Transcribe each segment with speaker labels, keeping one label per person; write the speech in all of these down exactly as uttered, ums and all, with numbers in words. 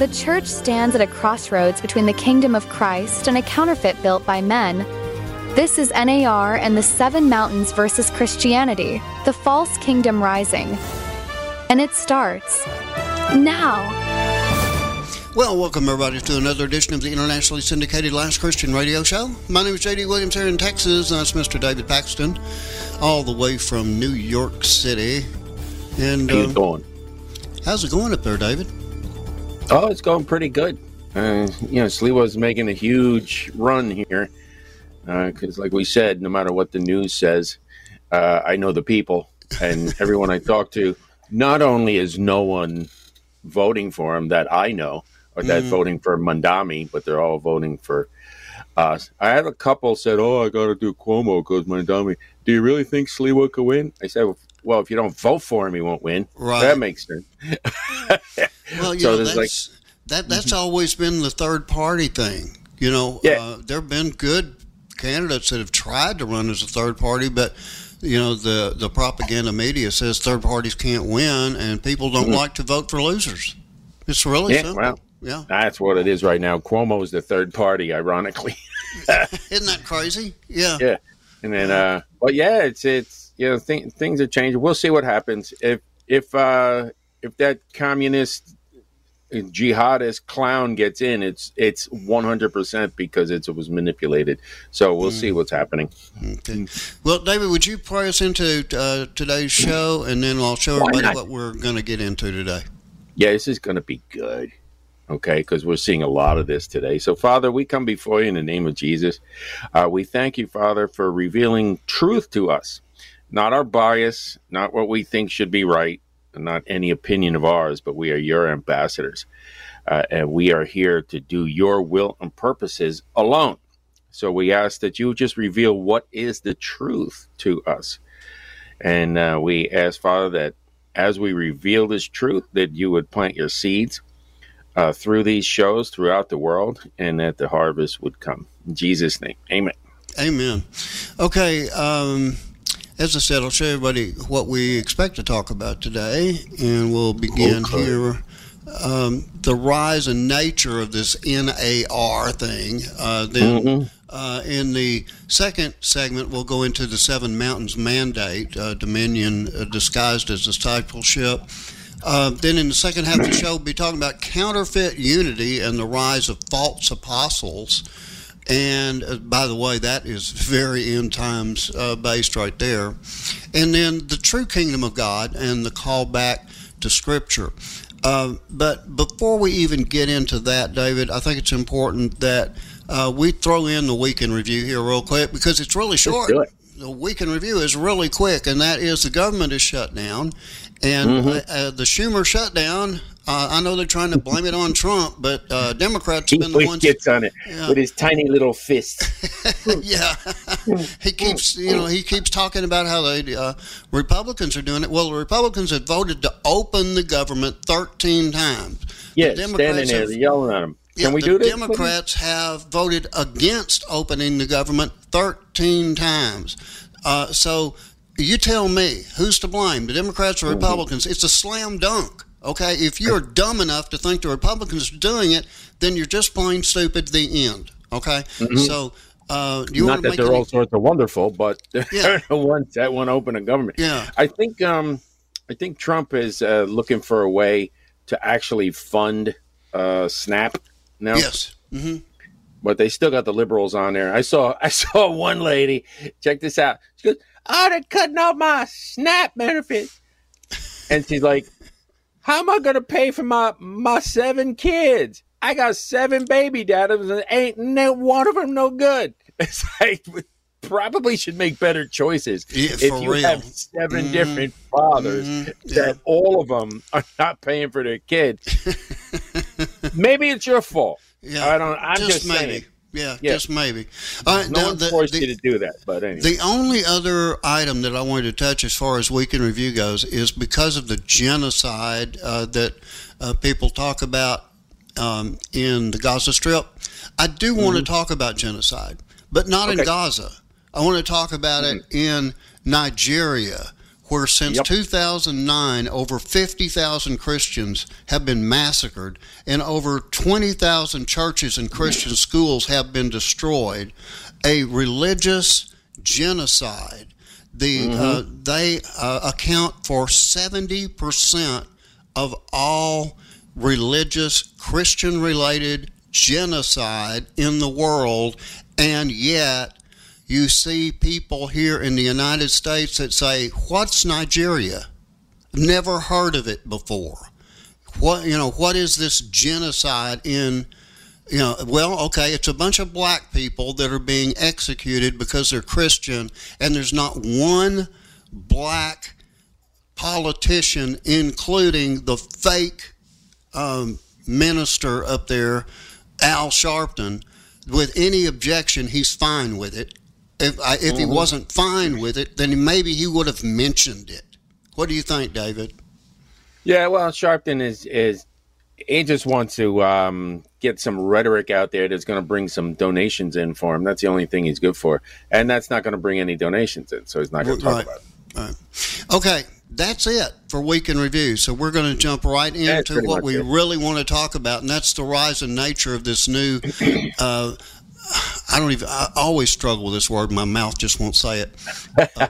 Speaker 1: the church stands at a crossroads between the kingdom of Christ and a counterfeit built by men. This is N A R and the Seven Mountains versus Christianity, the false kingdom rising. And it starts now.
Speaker 2: Well, welcome everybody to another edition of the internationally syndicated Last Christian Radio Show. My name is J D Williams here in Texas, and that's Mister David Paxton, all the way from New York City. And
Speaker 3: How you
Speaker 2: um,
Speaker 3: going?
Speaker 2: How's it going up there, David?
Speaker 3: Oh, it's going pretty good. Uh, you know, Sliwa's making a huge run here because, uh, like we said, no matter what the news says, uh, I know the people, and everyone I talk to, not only is no one voting for him that I know, or that
Speaker 2: Mm.
Speaker 3: voting for Mandami, but they're all voting for us. I had a couple said, "Oh, I got to do Cuomo because Mandami." Do you really think Sliwa could win? I said, "Well, if you don't vote for him, he won't win."
Speaker 2: Right.
Speaker 3: That makes sense.
Speaker 2: Well, you
Speaker 3: So
Speaker 2: know,
Speaker 3: there's
Speaker 2: that's, that, that's always been the third party thing. You know,
Speaker 3: Yeah.
Speaker 2: uh, there have been good candidates that have tried to run as a third party, but, you know, the, the propaganda media says third parties can't win, and people don't
Speaker 3: Mhm.
Speaker 2: like to vote for losers. It's really
Speaker 3: Yeah,
Speaker 2: simple.
Speaker 3: well,
Speaker 2: Yeah.
Speaker 3: that's what it is right now. Cuomo is the third party, ironically.
Speaker 2: Isn't that crazy? Yeah.
Speaker 3: Yeah, and then, uh, but yeah, it's it's you know th- things are changing. We'll see what happens if if uh, if that communist jihadist clown gets in. It's it's one hundred percent because it's, it was manipulated. So we'll mm. see what's happening.
Speaker 2: Okay. Well, David, would you pray us into uh, today's show, and then I'll show everybody what we're going to get into today.
Speaker 3: Yeah, this is going to be good. Okay, because we're seeing a lot of this today. So, Father, we come before you in the name of Jesus. Uh, we thank you, Father, for revealing truth to us, not our bias, not what we think should be right, and not any opinion of ours, but we are your ambassadors. Uh, and we are here to do your will and purposes alone. So we ask that you just reveal what is the truth to us. And uh, we ask, Father, that as we reveal this truth, that you would plant your seeds Uh, through these shows throughout the world, and that the harvest would come. In Jesus' name, amen.
Speaker 2: Amen. Okay, um, as I said, I'll show everybody what we expect to talk about today, and we'll begin okay. here. Um, the rise and nature of this N A R thing. Uh, then mm-hmm. uh, in the second segment, we'll go into the Seven Mountains Mandate, uh, Dominion uh, disguised as discipleship. Uh, then in the second half of the show, we'll be talking about counterfeit unity and the rise of false apostles. And uh, by the way, that is very end times uh, based right there. And then the true kingdom of God and the call back to Scripture. Uh, but before we even get into that, David, I think it's important that uh, we throw in the week in review here real quick because it's really short.
Speaker 3: Let's do it.
Speaker 2: The week in review is really quick, and that is the government is shut down. And
Speaker 3: mm-hmm.
Speaker 2: uh, uh, the Schumer shutdown, uh, I know they're trying to blame it on Trump, but uh, Democrats have been the ones.
Speaker 3: He gets on it
Speaker 2: yeah.
Speaker 3: with his tiny little fist.
Speaker 2: yeah, he keeps, you know, he keeps talking about how the uh, Republicans are doing it. Well, the Republicans have voted to open the government thirteen times.
Speaker 3: Yes, the standing there, have, yelling at them. Can
Speaker 2: yeah,
Speaker 3: we
Speaker 2: the
Speaker 3: do this?
Speaker 2: Democrats have voted against opening the government thirteen times. Uh, so. You tell me, who's to blame, the Democrats or Republicans? It's a slam dunk, okay? If you're dumb enough to think the Republicans are doing it, then you're just plain stupid, the end, okay?
Speaker 3: Mm-hmm.
Speaker 2: So, uh, you
Speaker 3: Not
Speaker 2: want
Speaker 3: that
Speaker 2: to make
Speaker 3: they're
Speaker 2: any...
Speaker 3: all sorts of wonderful, but they're
Speaker 2: yeah.
Speaker 3: the ones that want to open a government.
Speaker 2: Yeah.
Speaker 3: I think, um, I think Trump is uh, looking for a way to actually fund uh, SNAP now.
Speaker 2: Yes. Mm-hmm.
Speaker 3: But they still got the liberals on there. I saw, I saw one lady, check this out. She goes, "Oh, they're cutting off my SNAP benefits." And she's like, "How am I going to pay for my, my seven kids? I got seven baby daddies and ain't no one of them no good." It's like, we probably should make better choices.
Speaker 2: Yeah,
Speaker 3: if
Speaker 2: for
Speaker 3: you
Speaker 2: real.
Speaker 3: have seven
Speaker 2: mm-hmm.
Speaker 3: different fathers,
Speaker 2: mm-hmm. yeah.
Speaker 3: that all of them are not paying for their kids, maybe it's your fault.
Speaker 2: Yeah,
Speaker 3: I don't, I'm
Speaker 2: just,
Speaker 3: just
Speaker 2: maybe.
Speaker 3: saying.
Speaker 2: Yeah,
Speaker 3: yeah,
Speaker 2: just maybe. Uh,
Speaker 3: no
Speaker 2: now,
Speaker 3: one
Speaker 2: the,
Speaker 3: forced
Speaker 2: the,
Speaker 3: you to do that, but anyway.
Speaker 2: The only other item that I wanted to touch as far as Week in Review goes is because of the genocide uh, that uh, people talk about um, in the Gaza Strip. I do want mm-hmm. to talk about genocide, but not okay. in Gaza. I want to talk about mm-hmm. it in Nigeria, where since
Speaker 3: Yep.
Speaker 2: two thousand nine, over fifty thousand Christians have been massacred and over twenty thousand churches and Christian schools have been destroyed, a religious genocide. The
Speaker 3: Mm-hmm.
Speaker 2: uh, they uh, account for seventy percent of all religious Christian-related genocide in the world, and yet you see people here in the United States that say, "What's Nigeria? Never heard of it before. What you know? What is this genocide in?" You know, well, okay, it's a bunch of black people that are being executed because they're Christian, and there's not one black politician, including the fake um, minister up there, Al Sharpton, with any objection. He's fine with it. If I, if mm-hmm. he wasn't fine with it, then maybe he would have mentioned it. What do you think, David?
Speaker 3: Yeah, well, Sharpton is is he just wants to um, get some rhetoric out there that's going to bring some donations in for him. That's the only thing he's good for, and that's not going to bring any donations in, so he's not going to talk
Speaker 2: right.
Speaker 3: about it.
Speaker 2: Right. Okay, that's it for Week in Review. So we're going to jump right into what we
Speaker 3: it.
Speaker 2: really want to talk about, and that's the rise and nature of this new. Uh, I don't even. I always struggle with this word. My mouth just won't say it. Uh,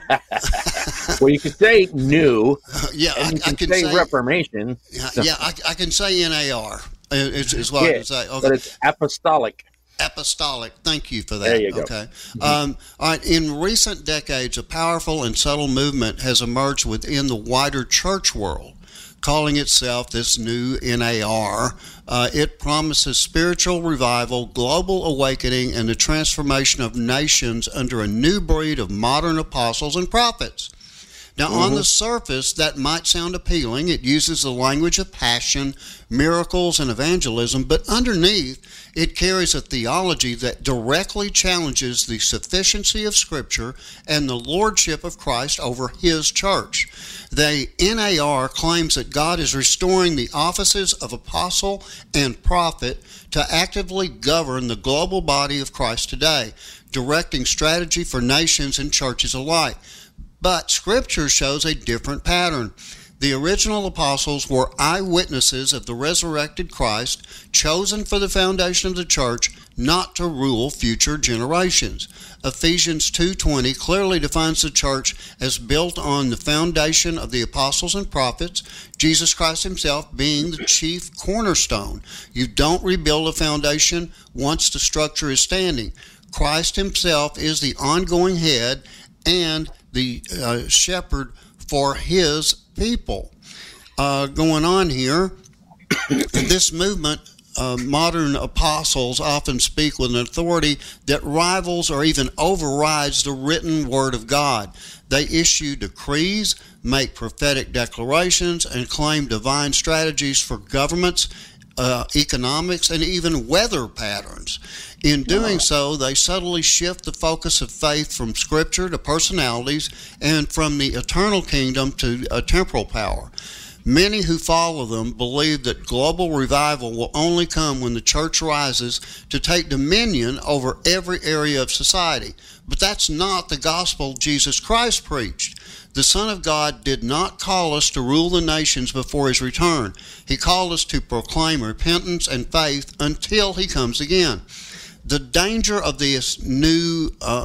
Speaker 3: well, you could say new.
Speaker 2: Uh, yeah,
Speaker 3: and
Speaker 2: I,
Speaker 3: you can,
Speaker 2: I can
Speaker 3: say,
Speaker 2: say
Speaker 3: Reformation.
Speaker 2: Yeah, yeah I, I can say N A R. Is, is what
Speaker 3: yeah,
Speaker 2: I can say. Okay.
Speaker 3: But it's apostolic.
Speaker 2: Apostolic. Thank you for that.
Speaker 3: There you go.
Speaker 2: Okay. Um, all right. In recent decades, a powerful and subtle movement has emerged within the wider church world, calling itself this new N A R. Uh, it promises spiritual revival, global awakening, and the transformation of nations under a new breed of modern apostles and prophets. Now, mm-hmm. on the surface, that might sound appealing. It uses the language of passion, miracles, and evangelism, but underneath, it carries a theology that directly challenges the sufficiency of Scripture and the lordship of Christ over His church. The N A R claims that God is restoring the offices of apostle and prophet to actively govern the global body of Christ today, directing strategy for nations and churches alike. But Scripture shows a different pattern. The original apostles were eyewitnesses of the resurrected Christ, chosen for the foundation of the church, not to rule future generations. Ephesians two twenty clearly defines the church as built on the foundation of the apostles and prophets, Jesus Christ Himself being the chief cornerstone. You don't rebuild a foundation once the structure is standing. Christ Himself is the ongoing head and the uh, shepherd for His people. Uh, going on here, this movement, uh, modern apostles often speak with an authority that rivals or even overrides the written Word of God. They issue decrees, make prophetic declarations, and claim divine strategies for governments, uh, economics, and even weather patterns. In doing so, they subtly shift the focus of faith from Scripture to personalities and from the eternal kingdom to a temporal power. Many who follow them believe that global revival will only come when the church rises to take dominion over every area of society. But that's not the gospel Jesus Christ preached. The Son of God did not call us to rule the nations before His return. He called us to proclaim repentance and faith until He comes again. The danger of this new uh,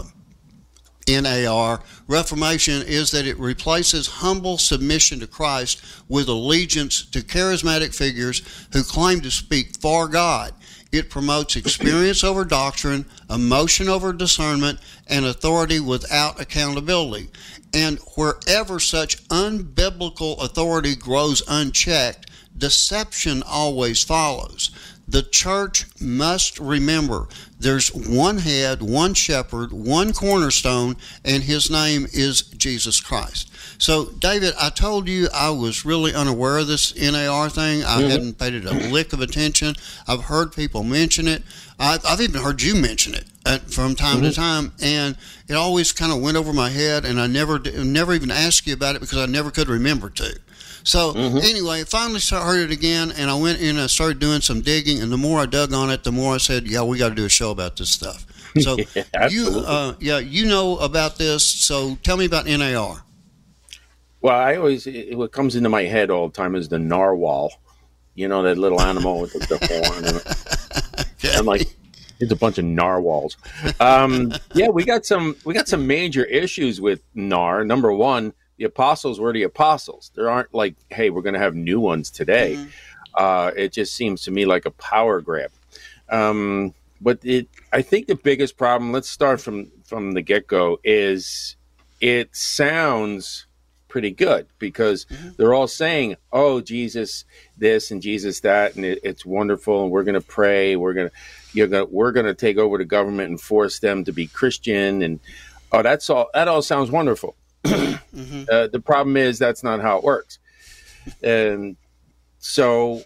Speaker 2: N A R, Reformation, is that it replaces humble submission to Christ with allegiance to charismatic figures who claim to speak for God. It promotes experience over doctrine, emotion over discernment, and authority without accountability. And wherever such unbiblical authority grows unchecked, deception always follows. The church must remember there's one head, one shepherd, one cornerstone, and His name is Jesus Christ. So, David, I told you I was really unaware of this N A R thing. I mm-hmm. hadn't paid it a lick of attention. I've heard people mention it. I've, I've even heard you mention it at, from time mm-hmm. to time, and it always kind of went over my head, and I never never even asked you about it because I never could remember to. So mm-hmm. anyway, I finally heard it again, and I went in and I started doing some digging, and the more I dug on it, the more I said, yeah, we got to do a show about this stuff. So
Speaker 3: yeah,
Speaker 2: you, uh, yeah, you know about this, so tell me about N A R.
Speaker 3: Well, I always it, what comes into my head all the time is the narwhal. You know, that little animal with the, the horn. And
Speaker 2: Okay.
Speaker 3: I'm like, it's a bunch of narwhals. Um, yeah, we got some we got some major issues with nar. Number one, the apostles were the apostles. There aren't like, hey, we're going to have new ones today.
Speaker 2: Mhm.
Speaker 3: Uh, it just seems to me like a power grab. Um, but it, I think the biggest problem, let's start from, from the get-go, is it sounds pretty good because
Speaker 2: Mm-hmm.
Speaker 3: they're all saying, oh, Jesus this and Jesus that, and it, it's wonderful, and we're going to pray, we're going to, you're going to, we're going to take over the government and force them to be Christian, and oh, that's all, that all sounds wonderful.
Speaker 2: Mm-hmm.
Speaker 3: Uh, the problem is that's not how it works. And so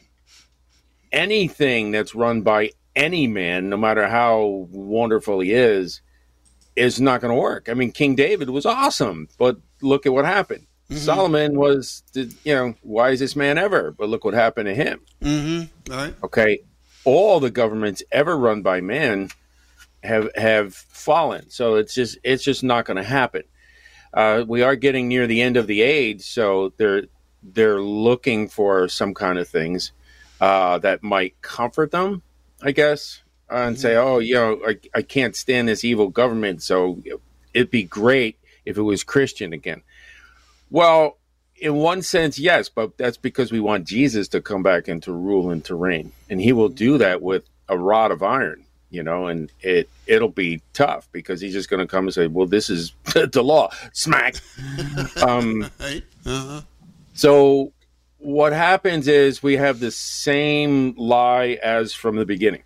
Speaker 3: anything that's run by any man, no matter how wonderful he is, is not going to work. I mean, King David was awesome, but look at what happened.
Speaker 2: Mhm.
Speaker 3: Solomon was, the, you know, wisest man ever, but look what happened to him.
Speaker 2: Mm-hmm. All right.
Speaker 3: Okay. All the governments ever run by men have have fallen. So it's just it's just not going to happen. Uh, we are getting near the end of the age, so they're they're looking for some kind of things uh, that might comfort them, I guess, uh, and say, oh, you know, I, I can't stand this evil government, so it'd be great if it was Christian again. Well, in one sense, yes, but that's because we want Jesus to come back and to rule and to reign, and he will do that with a rod of iron. You know, and it, it'll be tough because he's just going to come and say, well, this is the law. Smack. Um,
Speaker 2: Right. Uh-huh.
Speaker 3: so what happens is we have the same lie as from the beginning,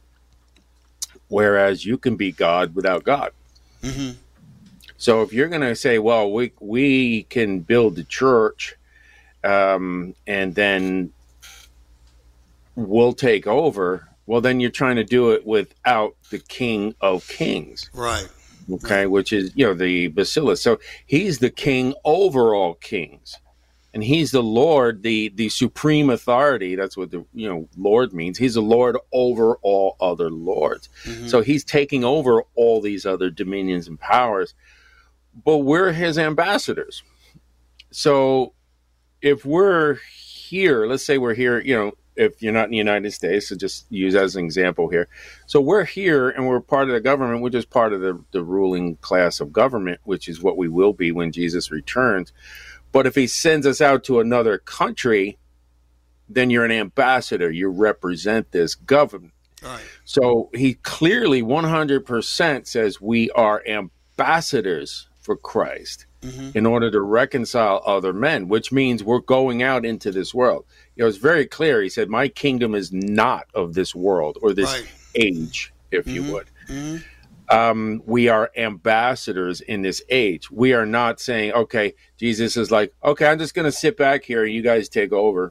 Speaker 3: whereas you can be God without God.
Speaker 2: Mm-hmm.
Speaker 3: So if you're going to say, well, we, we can build the church um, and then we'll take over, well, then you're trying to do it without the King of Kings.
Speaker 2: Right.
Speaker 3: Okay, which is, you know, the Basilisk. So he's the king over all kings. And he's the Lord, the the supreme authority. That's what the, you know, Lord means. He's the Lord over all other lords.
Speaker 2: Mm-hmm.
Speaker 3: So he's taking over all these other dominions and powers. But we're his ambassadors. So if we're here, let's say we're here, you know, if you're not in the United States, so just use as an example here. So we're here and we're part of the government. We're just part of the, the ruling class of government, which is what we will be when Jesus returns. But if he sends us out to another country, then you're an ambassador. You represent this government.
Speaker 2: Right.
Speaker 3: So he clearly one hundred percent says we are ambassadors for Christ. Mm-hmm. In order to reconcile other men, which means we're going out into this world. You know, it's very clear. He said, my kingdom is not of this world or this
Speaker 2: Right.
Speaker 3: age, if
Speaker 2: Mm-hmm.
Speaker 3: you would.
Speaker 2: Mm-hmm.
Speaker 3: Um, we are ambassadors in this age. We are not saying, okay, Jesus is like, okay, I'm just going to sit back here and you guys take over.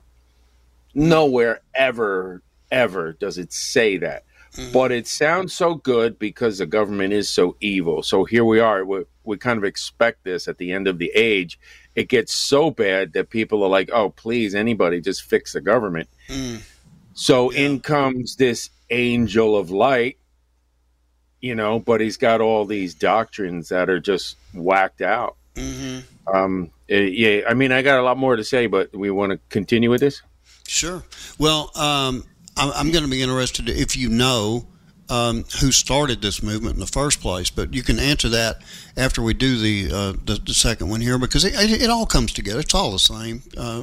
Speaker 3: Nowhere ever, ever does it say that. Mm-hmm. But it sounds so good because the government is so evil. So here we are. We, we kind of expect this at the end of the age. It gets so bad that people are like, oh, please, anybody just fix the government.
Speaker 2: Mm.
Speaker 3: So
Speaker 2: Yeah.
Speaker 3: in comes this angel of light, you know, but he's got all these doctrines that are just whacked out.
Speaker 2: Mm-hmm.
Speaker 3: Um, eh, yeah, I mean, I got a lot more to say, but we want to continue with this?
Speaker 2: Sure. Well, um, I'm, I'm going to be interested if you know um, who started this movement in the first place, but you can answer that after we do the uh, the, the second one here, because it, it all comes together. It's all the same, uh,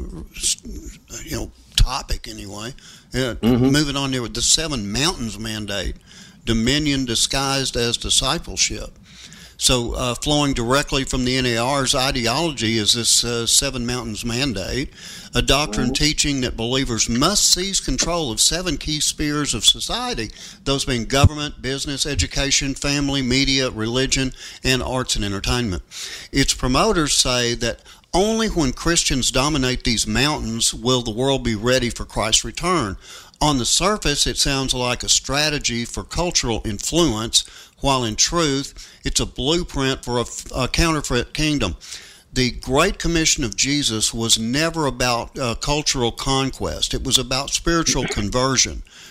Speaker 2: you know, topic anyway. Yeah,
Speaker 3: Mm-hmm.
Speaker 2: Moving on there with the Seven Mountains Mandate, dominion disguised as discipleship. So uh, flowing directly from the N A R's ideology is this uh, Seven Mountains Mandate, a doctrine mm-hmm. teaching that believers must seize control of seven key spheres of society, those being government, business, education, family, media, religion, and arts and entertainment. Its promoters say that only when Christians dominate these mountains will the world be ready for Christ's return. On the surface, it sounds like a strategy for cultural influence, while in truth, it's a blueprint for a, a counterfeit kingdom. The Great Commission of Jesus was never about uh, cultural conquest. It was about spiritual conversion.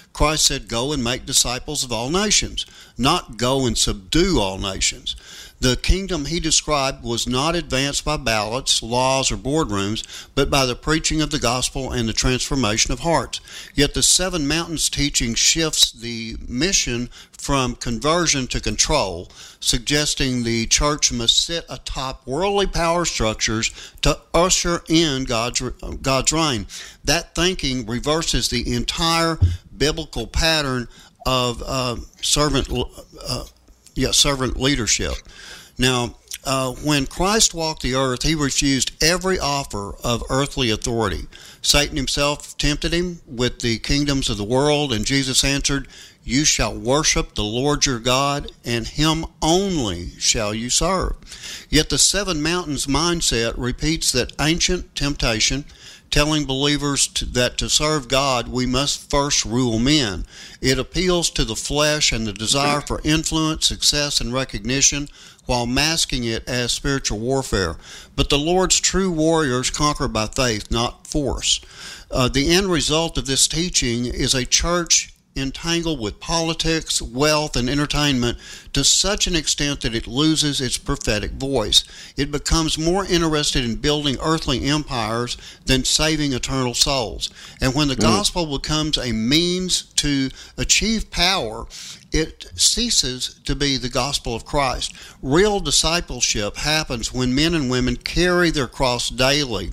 Speaker 2: Christ said, "Go and make disciples of all nations," not "go and subdue all nations." The kingdom he described was not advanced by ballots, laws, or boardrooms, but by the preaching of the gospel and the transformation of hearts. Yet the Seven Mountains teaching shifts the mission from conversion to control, suggesting the church must sit atop worldly power structures to usher in God's, God's reign. That thinking reverses the entire biblical pattern of uh, servant uh, yeah, servant leadership. Now, uh, when Christ walked the earth, he refused every offer of earthly authority. Satan himself tempted him with the kingdoms of the world, and Jesus answered, "You shall worship the Lord your God, and him only shall you serve." Yet the Seven Mountains mindset repeats that ancient temptation, telling believers to, that to serve God, we must first rule men. It appeals to the flesh and the desire for influence, success, and recognition, while masking it as spiritual warfare. But the Lord's true warriors conquer by faith, not force. Uh, the end result of this teaching is a church entangled with politics, wealth, and entertainment to such an extent that it loses its prophetic voice. It becomes more interested in building earthly empires than saving eternal souls. And when the mm. gospel becomes a means to achieve power, it ceases to be the gospel of Christ. Real discipleship happens when men and women carry their cross daily,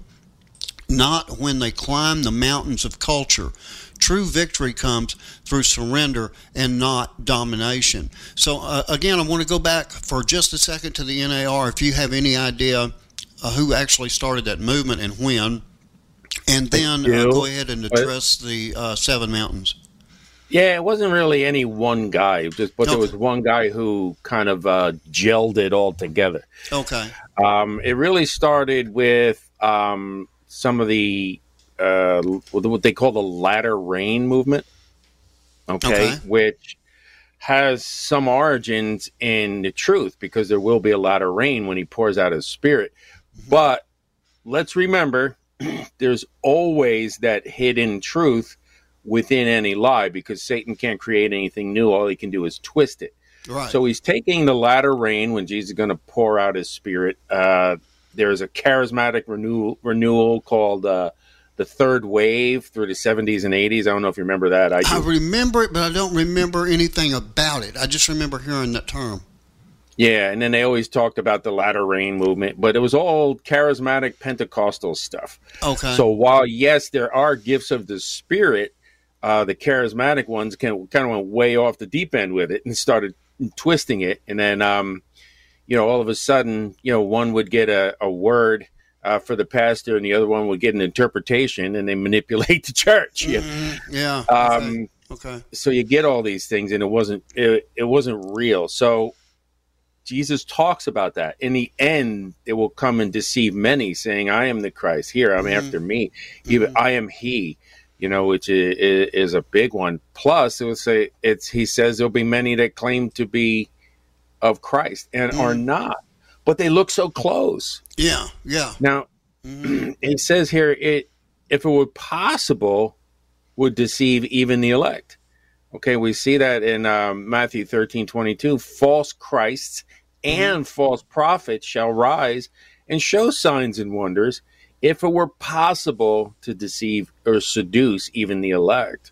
Speaker 2: not when they climb the mountains of culture. True victory comes through surrender and not domination. So uh, again, I want to go back for just a second to the N A R. If you have any idea uh, who actually started that movement and when, and then uh, go ahead and address the uh, Seven Mountains.
Speaker 3: Yeah, it wasn't really any one guy, just but okay. There was one guy who kind of uh, gelled it all together. Okay. Um, it really started with um, some of the uh, what they call the latter rain movement. Okay? okay, which has some origins in the truth, because there will be a latter rain when he pours out his Spirit. Mm-hmm. But let's remember, there's always that hidden truth within any lie, because Satan can't create anything new. All he can do is twist it. Right. So he's taking the latter rain when Jesus is going to pour out his Spirit. Uh, there's a charismatic renewal, renewal called uh, the Third Wave through the seventies and eighties. I don't know if you remember that. I,
Speaker 2: I remember it, but I don't remember anything about it. I just remember hearing that term.
Speaker 3: Yeah, and then they always talked about the latter rain movement, but it was all charismatic Pentecostal stuff. Okay. So while, yes, there are gifts of the Spirit, Uh, the charismatic ones can, kind of went way off the deep end with it and started twisting it. And then, um, you know, all of a sudden, you know, one would get a, a word uh, for the pastor and the other one would get an interpretation, and they manipulate the church.
Speaker 2: Mm-hmm. Yeah.
Speaker 3: Um,
Speaker 2: okay. okay.
Speaker 3: So you get all these things, and it wasn't it, it wasn't real. So Jesus talks about that. In the end, it will come and deceive many, saying, "I am the Christ. Here, I'm mm-hmm. after me. Even mm-hmm. I am He." You know, which is, is a big one. Plus, it would say it's. He says there'll be many that claim to be of Christ and mm. are not, but they look so close.
Speaker 2: Yeah, yeah.
Speaker 3: Now, mm. it says here, it if it were possible, would deceive even the elect. Okay, we see that in um, Matthew thirteen twenty-two. False Christs and mm. false prophets shall rise and show signs and wonders, if it were possible to deceive or seduce even the elect.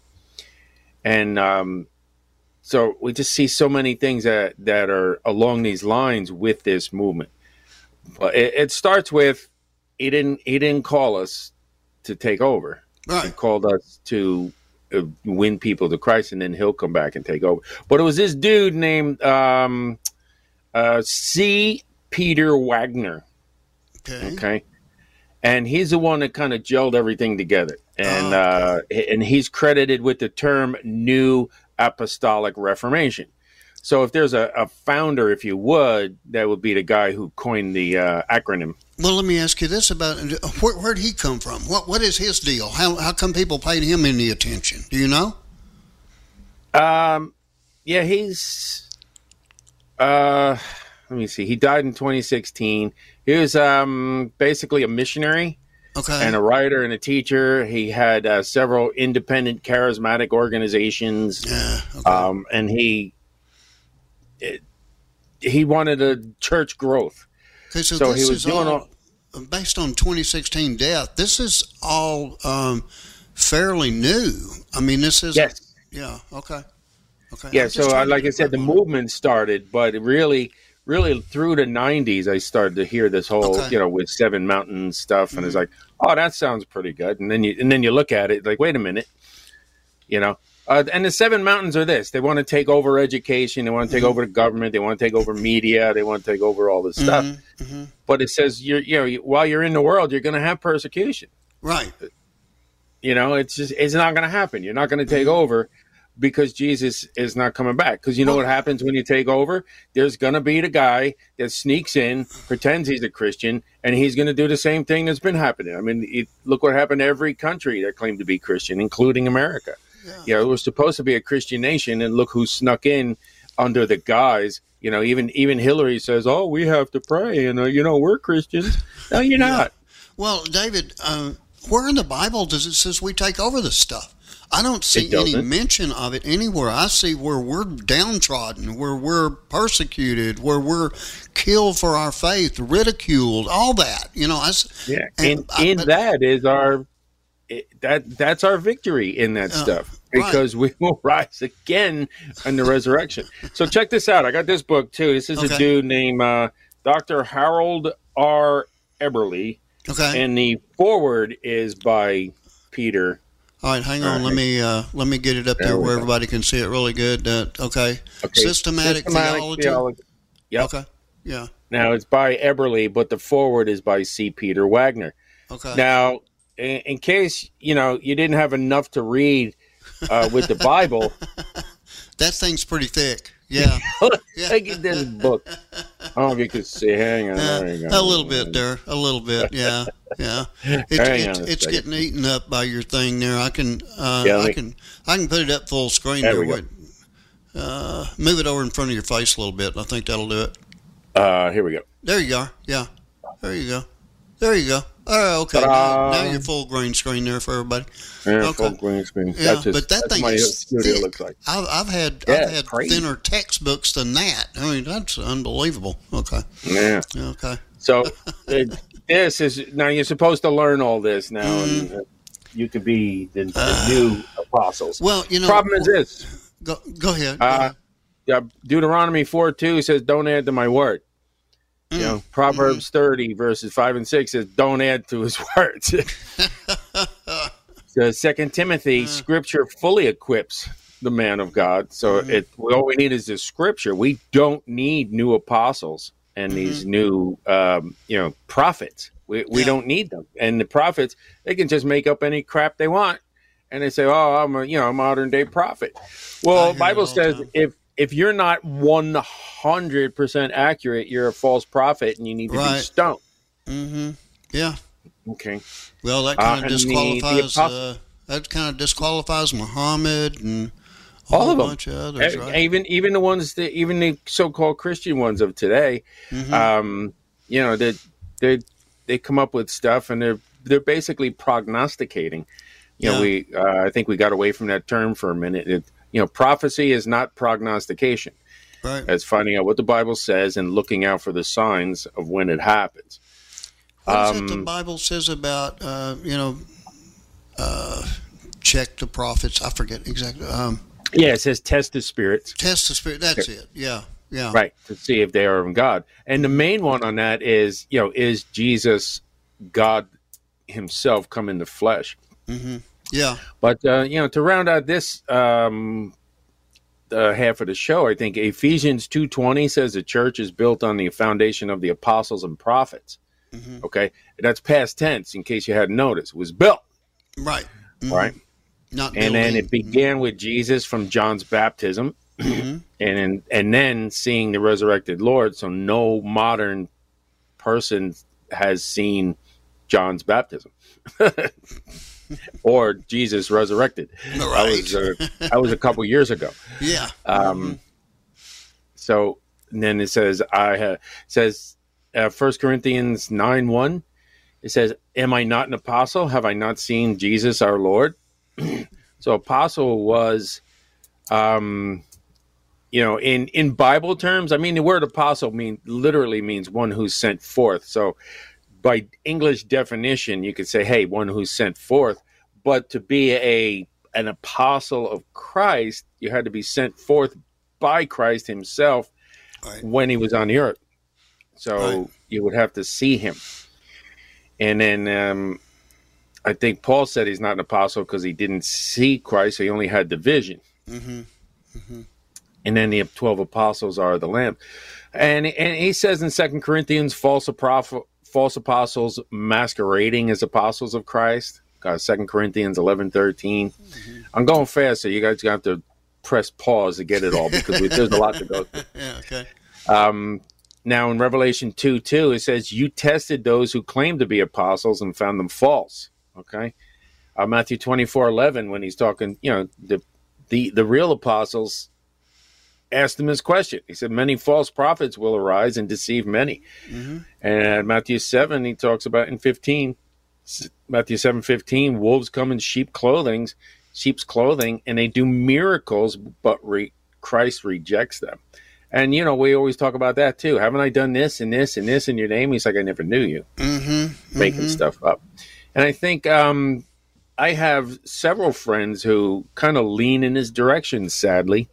Speaker 3: And um, so we just see so many things that, that are along these lines with this movement. But it, it starts with, he didn't, he didn't call us to take over. Right. He called us to uh, win people to Christ, and then he'll come back and take over. But it was this dude named um, uh, C. Peter Wagner. Okay. Okay. And he's the one that kind of gelled everything together. And oh, okay. uh, and he's credited with the term New Apostolic Reformation. So if there's a, a founder, if you would, that would be the guy who coined the uh, acronym.
Speaker 2: Well, let me ask you this about, where, where'd he come from? What What is his deal? How how come people paid him any attention? Do you know?
Speaker 3: Um, yeah, he's, uh, let me see. He died in twenty sixteen. He was um, basically a missionary
Speaker 2: Okay.
Speaker 3: and a writer and a teacher. He had uh, several independent charismatic organizations.
Speaker 2: Yeah. Okay.
Speaker 3: Um, and he it, he wanted a church growth.
Speaker 2: Okay, so,
Speaker 3: so
Speaker 2: this
Speaker 3: he was
Speaker 2: is
Speaker 3: doing
Speaker 2: all,
Speaker 3: all,
Speaker 2: based on twenty sixteen death. This is all um, fairly new. I mean, this is
Speaker 3: yes.
Speaker 2: Yeah. Okay. Okay.
Speaker 3: Yeah,
Speaker 2: I'm just
Speaker 3: so I,
Speaker 2: trying to
Speaker 3: like I
Speaker 2: get
Speaker 3: said, the
Speaker 2: my mind.
Speaker 3: movement started, but it really, really through the nineties, I started to hear this whole,
Speaker 2: Okay.
Speaker 3: you know, with Seven Mountains stuff, and
Speaker 2: Mhm.
Speaker 3: it's like, oh, that sounds pretty good. And then you, and then you look at it, like, wait a minute, you know. Uh, and the Seven Mountains are this: they want to take over education, they want to take
Speaker 2: Mhm.
Speaker 3: over the government, they want to take over media, they want to take over all this stuff.
Speaker 2: Mhm, mhm.
Speaker 3: But it says you're, you know, while you're in the world, you're going to have persecution.
Speaker 2: Right.
Speaker 3: You know, it's just it's not going to happen. You're not going to take
Speaker 2: Mhm.
Speaker 3: over because Jesus is not coming back. Because you know
Speaker 2: Well-
Speaker 3: what happens when you take over? There's going to be the guy that sneaks in, pretends he's a Christian, and he's going to do the same thing that's been happening. I mean, it, look what happened to every country that claimed to be Christian, including America.
Speaker 2: Yeah.
Speaker 3: You know, it was supposed to be a Christian nation, and look who snuck in under the guise. You know, even even Hillary says, "Oh, we have to pray," and uh, you know, we're Christians. No, you're
Speaker 2: Yeah.
Speaker 3: not.
Speaker 2: Well, David, uh, where in the Bible does it says we take over this stuff? I don't see
Speaker 3: It
Speaker 2: any
Speaker 3: doesn't.
Speaker 2: mention of it anywhere. I see where we're downtrodden, where we're persecuted, where we're killed for our faith, ridiculed, all that. You know, I s-
Speaker 3: Yeah,
Speaker 2: and
Speaker 3: and
Speaker 2: I-
Speaker 3: in
Speaker 2: but-
Speaker 3: that is our it, that that's our victory in that
Speaker 2: Uh,
Speaker 3: stuff
Speaker 2: right.
Speaker 3: because we will rise again in the resurrection. So check this out. I got this book too. This is
Speaker 2: Okay.
Speaker 3: a dude named uh, Doctor Harold R. Eberly,
Speaker 2: Okay.
Speaker 3: and the forward is by Peter.
Speaker 2: All right, hang
Speaker 3: All
Speaker 2: on. Let
Speaker 3: right.
Speaker 2: me uh, let me get it up
Speaker 3: There
Speaker 2: there
Speaker 3: we
Speaker 2: where
Speaker 3: go.
Speaker 2: everybody can see it really good. Uh, okay.
Speaker 3: Okay,
Speaker 2: Systematic, theology.
Speaker 3: theology. Yep.
Speaker 2: Okay. Yeah.
Speaker 3: Now it's by Eberly, but the forward is by C. Peter Wagner.
Speaker 2: Okay.
Speaker 3: Now, in, in case you know you didn't have enough to read uh, with the Bible,
Speaker 2: That thing's pretty thick. Yeah. Yeah.
Speaker 3: look at this book. I don't know if you can see. Hang on.
Speaker 2: Uh,
Speaker 3: there you go.
Speaker 2: a little bit there, a little bit, yeah, yeah. It,
Speaker 3: Hang
Speaker 2: it,
Speaker 3: on a
Speaker 2: it's
Speaker 3: second.
Speaker 2: getting eaten up by your thing there. I can, uh,
Speaker 3: Yeah, let
Speaker 2: I
Speaker 3: me-
Speaker 2: can, I can put it up full screen
Speaker 3: There
Speaker 2: there.
Speaker 3: we go.
Speaker 2: Wait, Uh, move it over in front of your face a little bit. I think that'll do it.
Speaker 3: Uh, here we go.
Speaker 2: There you are. Yeah, there you go. There you go. Oh, okay. Now,
Speaker 3: Ta-da.
Speaker 2: now you're full green screen there for everybody.
Speaker 3: Yeah,
Speaker 2: Okay.
Speaker 3: full green screen.
Speaker 2: Yeah,
Speaker 3: that's just,
Speaker 2: but that
Speaker 3: that's
Speaker 2: thing
Speaker 3: my
Speaker 2: is
Speaker 3: studio
Speaker 2: thick.
Speaker 3: looks like.
Speaker 2: I've, I've had,
Speaker 3: Yeah,
Speaker 2: I've had
Speaker 3: crazy.
Speaker 2: thinner textbooks than that. I mean, that's unbelievable. Okay.
Speaker 3: Yeah.
Speaker 2: Okay.
Speaker 3: So uh, this is now you're supposed to learn all this now,
Speaker 2: Mm.
Speaker 3: and uh, you could be the, the new apostles.
Speaker 2: Well, you know,
Speaker 3: Problem is this:
Speaker 2: Go, go ahead. Go
Speaker 3: uh,
Speaker 2: ahead.
Speaker 3: yeah, Deuteronomy four two says, "Don't add to my word." You know, Proverbs thirty verses five and six says, "Don't add to his words." So Second Timothy, Scripture fully equips the man of God. So it all we need is the Scripture. We don't need new apostles and these new, um, you know, prophets. We we
Speaker 2: Yeah.
Speaker 3: don't need them. And the prophets, they can just make up any crap they want, and they say, "Oh, I'm a you know a modern day prophet."
Speaker 2: I
Speaker 3: Well,
Speaker 2: hear it
Speaker 3: Bible
Speaker 2: all the
Speaker 3: says
Speaker 2: time.
Speaker 3: if if you're not one hundred percent accurate, you're a false prophet, and you need to be
Speaker 2: Right.
Speaker 3: stoned.
Speaker 2: Mm-hmm. Yeah.
Speaker 3: Okay.
Speaker 2: Well, that
Speaker 3: Uh,
Speaker 2: kind of
Speaker 3: and the- the
Speaker 2: disqualifies.
Speaker 3: apostle-
Speaker 2: uh, that kind of disqualifies Muhammad and a
Speaker 3: All
Speaker 2: whole
Speaker 3: of them.
Speaker 2: bunch of others,
Speaker 3: E-
Speaker 2: right?
Speaker 3: Even even the ones that even the so-called Christian ones of today,
Speaker 2: Mhm.
Speaker 3: um, you know, that they, they they come up with stuff and they're they're basically prognosticating. You know,
Speaker 2: Yeah.
Speaker 3: we uh, I think we got away from that term for a minute. It, you know, prophecy is not prognostication.
Speaker 2: Right.
Speaker 3: It's finding out what the Bible says and looking out for the signs of when it happens.
Speaker 2: What is it the
Speaker 3: um,
Speaker 2: Bible says about, uh, you know, uh, check the prophets? I forget exactly. Um,
Speaker 3: Yeah, it says test the spirits.
Speaker 2: test the spirit. That's it. Yeah. Yeah.
Speaker 3: Right, to see if they are of God. And the main one on that is, you know, is Jesus God himself come in the flesh?
Speaker 2: Mm-hmm. Yeah.
Speaker 3: But, uh, you know, to round out this um, uh, half of the show, I think Ephesians two twenty says the church is built on the foundation of the apostles and prophets.
Speaker 2: Mm-hmm.
Speaker 3: Okay? That's past tense, in case you hadn't noticed. It was built,
Speaker 2: Right. Mhm.
Speaker 3: right?
Speaker 2: Not
Speaker 3: And then
Speaker 2: building.
Speaker 3: it began with Jesus from John's baptism.
Speaker 2: Mhm.
Speaker 3: and then, and then seeing the resurrected Lord. So no modern person has seen John's baptism or Jesus resurrected. That was, uh, that was a couple years ago.
Speaker 2: Yeah.
Speaker 3: Um, so and then it says I ha, says uh, First Corinthians nine one. It says, am I not an apostle? Have I not seen Jesus our Lord? So apostle was, um, you know, in, in Bible terms, I mean, the word apostle mean literally means one who's sent forth. So by English definition, you could say, hey, one who's sent forth. But to be a an apostle of Christ, you had to be sent forth by Christ himself right. when he was on the earth. So right. you would have to see him. And then um, I think Paul said he's not an apostle because he didn't see Christ. So he only had the vision. Mm-hmm. Mm-hmm. And then the twelve apostles are the Lamb. And, and he says in Second Corinthians, false, apoph- false apostles masquerading as apostles of Christ. Uh, Second Corinthians eleven thirteen. Mm-hmm. I'm going fast, so you guys have to press pause to get it all because we, there's a lot to go through.
Speaker 2: Yeah, okay.
Speaker 3: Um, now, in Revelation two two, it says, you tested those who claimed to be apostles and found them false. Okay. Uh, Matthew twenty-four eleven, when he's talking, you know, the, the, the real apostles asked him this question. He said, many false prophets will arise and deceive many. Mm-hmm. And Matthew seven, he talks about in fifteen, Matthew seven fifteen, wolves come in sheep clothing, sheep's clothing, and they do miracles, but re- Christ rejects them. And, you know, we always talk about that, too. Haven't I done this and this and this in your name? He's like, I never knew you. Mm-hmm, Making mm-hmm. stuff up. And I think um, I have several friends who kind of lean in this direction, sadly.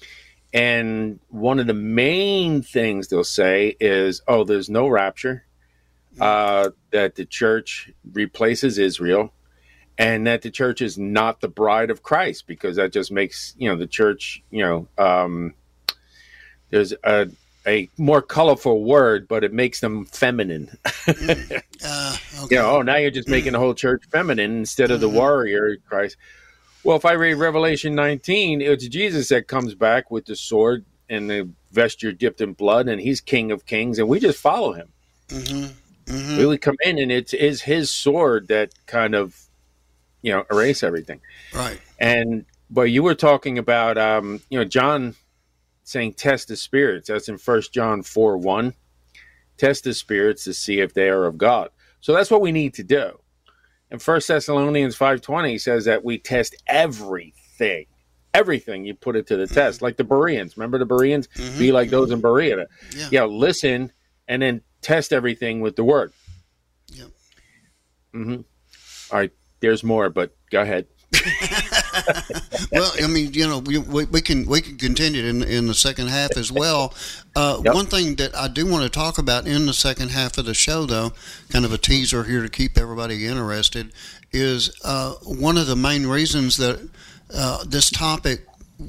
Speaker 3: And one of the main things they'll say is, oh, there's no rapture. Uh, that the church replaces Israel, and that the church is not the bride of Christ, because that just makes, you know, the church, you know, um, there's a, a more colorful word, but it makes them feminine. mm. uh, okay. You know, oh, now you're just making the whole church feminine instead of the mm-hmm. warrior Christ. Well, if I read Revelation nineteen, it's Jesus that comes back with the sword and the vesture dipped in blood, and he's King of Kings, and we just follow him. Mm-hmm. Mm-hmm. We would come in, and it is his sword that kind of, you know, erase everything.
Speaker 2: Right.
Speaker 3: And, but you were talking about, um, you know, John saying test the spirits. That's in First John four one. Test the spirits to see if they are of God. So that's what we need to do. And First Thessalonians five twenty says that we test everything. Everything, you put it to the mm-hmm. test. Like the Bereans. Remember the Bereans? Mm-hmm. Be like those in Berea. Yeah. You know, listen, and then test everything with the word. Yep. Mm-hmm. All right. There's more, but go ahead.
Speaker 2: Well, I mean, you know, we, we, we can we can continue in in the second half as well. Uh, yep. One thing that I do want to talk about in the second half of the show, though, kind of a teaser here to keep everybody interested, is uh, one of the main reasons that uh, this topic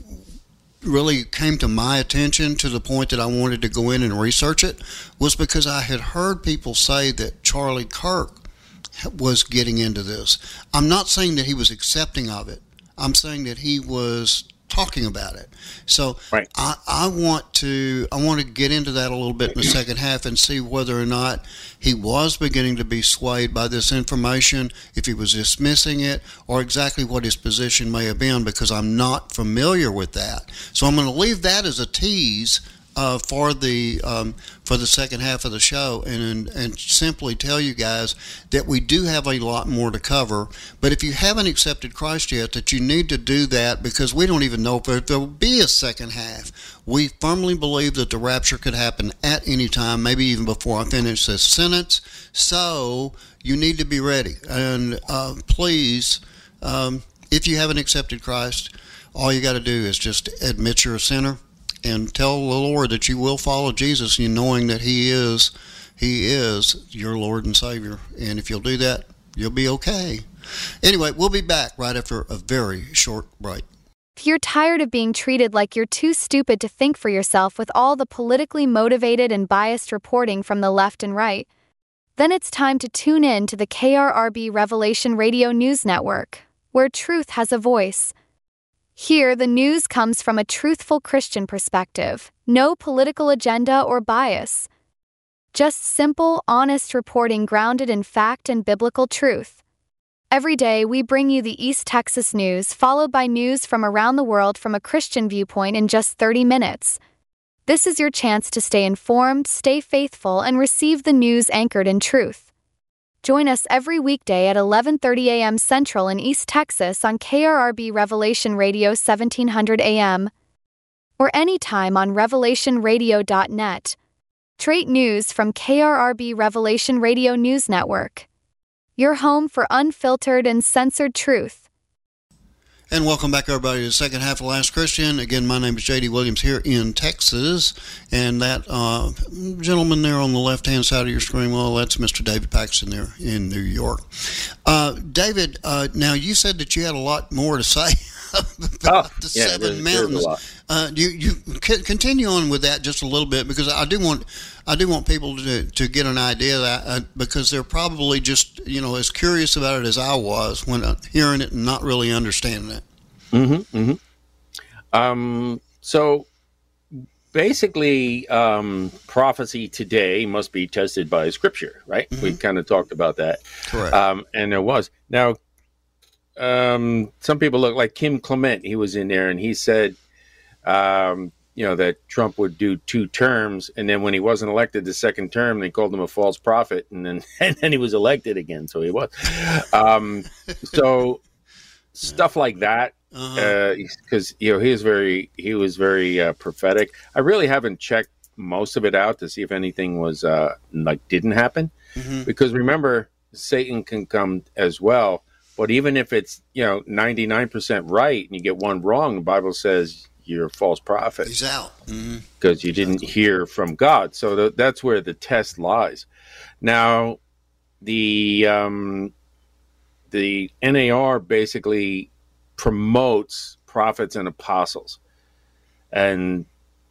Speaker 2: really came to my attention to the point that I wanted to go in and research it was because I had heard people say that Charlie Kirk was getting into this. I'm not saying that he was accepting of it. I'm saying that he was talking about it. So right. I, I want to I want to get into that a little bit in the second half and see whether or not he was beginning to be swayed by this information, if he was dismissing it, or exactly what his position may have been, because I'm not familiar with that. So I'm going to leave that as a tease Uh, for the um, for the second half of the show, and and simply tell you guys that we do have a lot more to cover. But if you haven't accepted Christ yet, that you need to do that, because we don't even know if there will be a second half. We firmly believe that the rapture could happen at any time, maybe even before I finish this sentence. So you need to be ready. And uh, please, um, if you haven't accepted Christ, all you got to do is just admit you're a sinner and tell the Lord that you will follow Jesus, you knowing that He is, He is your Lord and Savior. And if you'll do that, you'll be okay. Anyway, we'll be back right after a very short break.
Speaker 1: If you're tired of being treated like you're too stupid to think for yourself with all the politically motivated and biased reporting from the left and right, then it's time to tune in to the K R R B Revelation Radio News Network, where truth has a voice. Here, the news comes from a truthful Christian perspective, no political agenda or bias. Just simple, honest reporting grounded in fact and biblical truth. Every day, we bring you the East Texas news, followed by news from around the world from a Christian viewpoint in just thirty minutes. This is your chance to stay informed, stay faithful, and receive the news anchored in truth. Join us every weekday at eleven thirty a.m. Central in East Texas on K R R B Revelation Radio seventeen hundred A M or anytime on revelation radio dot net. Straight news from K R R B Revelation Radio News Network. Your home for unfiltered and censored truth.
Speaker 2: And welcome back, everybody, to the second half of Last Christian. Again, my name is J D Williams here in Texas. And that uh, gentleman there on the left-hand side of your screen, well, that's Mister David Paxton there in New York. Uh, David, uh, now you said that you had a lot more to say about
Speaker 3: oh,
Speaker 2: the
Speaker 3: yeah,
Speaker 2: seven
Speaker 3: there's,
Speaker 2: mountains.
Speaker 3: There's a lot.
Speaker 2: Uh, you you c- continue on with that just a little bit, because I do want I do want people to to get an idea of that, uh, because they're probably just, you know, as curious about it as I was when uh, hearing it and not really understanding it.
Speaker 3: Mm-hmm. Mm-hmm. Um. So basically, um, prophecy today must be tested by Scripture, right? Mm-hmm. We kind of talked about that.
Speaker 2: Correct.
Speaker 3: Um, and there was now. Um, some people look like Kim Clement. He was in there, and he said, um, you know, that Trump would do two terms, and then when he wasn't elected the second term, they called him a false prophet, and then and then he was elected again. So he was. Um, so stuff like that, because uh, you know he was very he was very uh, prophetic. I really haven't checked most of it out to see if anything was uh, like didn't happen, mm-hmm. because remember, Satan can come as well. But even if it's, you know, ninety-nine percent right and you get one wrong, the Bible says you're a false prophet.
Speaker 2: He's out. Because
Speaker 3: mm-hmm. you didn't hear from God. So th- that's where the test lies. Now, the um, the N A R basically promotes prophets and apostles. And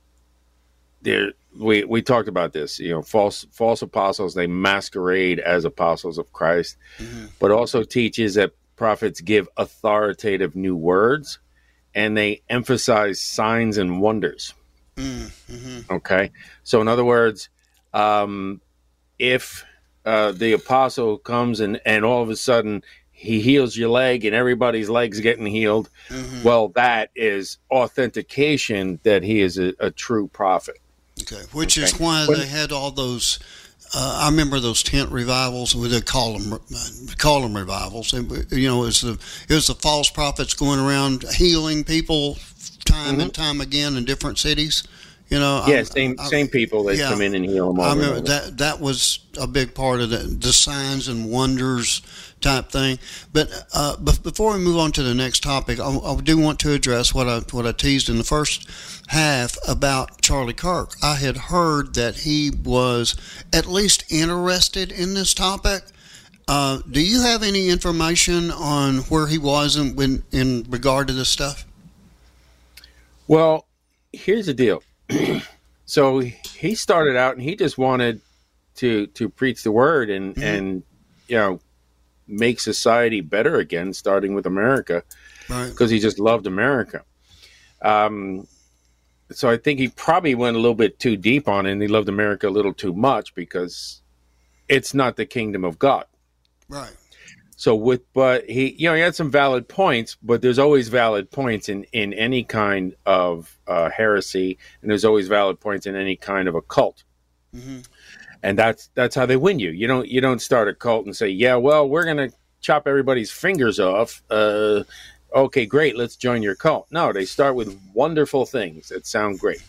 Speaker 3: there we we talked about this, you know, false false apostles, they masquerade as apostles of Christ, mm-hmm. but also teaches that prophets give authoritative new words and they emphasize signs and wonders. Mm-hmm. Okay. So in other words, um, if uh, the apostle comes and, and all of a sudden he heals your leg and everybody's leg's getting healed, mm-hmm. well, that is authentication that he is a, a true prophet.
Speaker 2: Okay, which okay. is why
Speaker 3: but,
Speaker 2: they had all those. Uh, I remember those tent revivals. They call them uh, call them revivals. And, you know, it was the it was the false prophets going around healing people time mm-hmm. and time again in different cities. You know,
Speaker 3: yeah,
Speaker 2: I,
Speaker 3: same
Speaker 2: I,
Speaker 3: same people that
Speaker 2: yeah,
Speaker 3: come in and heal them. All
Speaker 2: I remember that that was a big part of the the signs and wonders type thing. But uh, but before we move on to the next topic, I, I do want to address what I what I teased in the first half about Charlie Kirk. I had heard that he was at least interested in this topic. Uh, do you have any information on where he was in, in, in regard to this stuff?
Speaker 3: Well, here's the deal. So he started out and he just wanted to to preach the word and, mm-hmm. and you know, make society better again, starting with America, because right. he just loved America. Um, so I think he probably went a little bit too deep on it, and he loved America a little too much because it's not the kingdom of God.
Speaker 2: Right.
Speaker 3: So with, but he, you know, he had some valid points, but there's always valid points in, in any kind of uh, heresy, and there's always valid points in any kind of a cult. Mm-hmm. And that's that's how they win you. You don't you don't start a cult and say, yeah, well, we're going to chop everybody's fingers off. Uh, okay, great, let's join your cult. No, they start with wonderful things that sound great.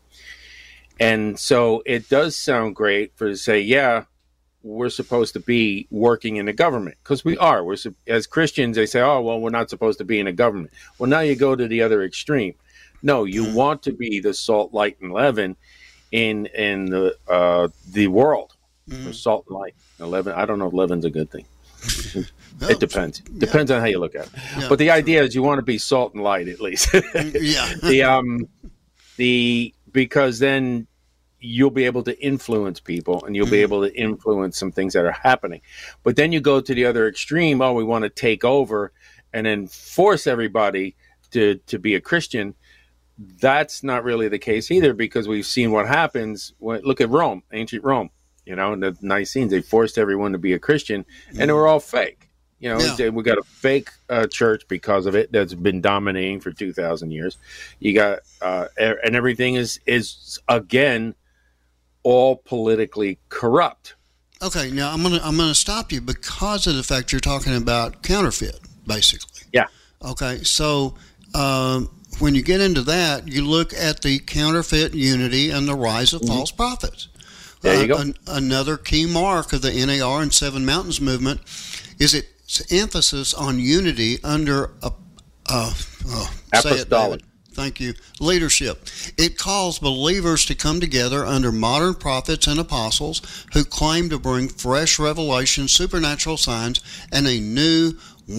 Speaker 3: And so it does sound great for to say, yeah, we're supposed to be working in the government, because we are. We're as Christians, they say, oh, well, we're not supposed to be in a government. Well, now you go to the other extreme. No, you mm-hmm. want to be the salt, light, and leaven in in the uh, the world. Mm-hmm. Salt and light. Leaven. I don't know if leaven's a good thing. No, it depends. Yeah. Depends on how you look at it. Yeah, but the idea is you want to be salt and light at least.
Speaker 2: yeah.
Speaker 3: The um the because then you'll be able to influence people, and you'll mm-hmm. be able to influence some things that are happening. But then you go to the other extreme. Oh, we want to take over and then force everybody to to be a Christian. That's not really the case either, because we've seen what happens. When, look at Rome, ancient Rome. You know, in the Nicenes, they forced everyone to be a Christian, and mm-hmm. they were all fake. You know, yeah. we got a fake uh, church because of it that's been dominating for two thousand years. You got, uh, and everything is is again all politically corrupt.
Speaker 2: Okay, now I'm gonna I'm gonna stop you because of the fact you're talking about counterfeit, basically.
Speaker 3: Yeah.
Speaker 2: Okay, so um, when you get into that, you look at the counterfeit unity and the rise of mm-hmm. false prophets.
Speaker 3: There you
Speaker 2: uh,
Speaker 3: go.
Speaker 2: An, another key mark of the N A R and Seven Mountains movement is its emphasis on unity under a uh, oh,
Speaker 3: apostolic.
Speaker 2: Thank you. Leadership. It calls believers to come together under modern prophets and apostles who claim to bring fresh revelation, supernatural signs, and a new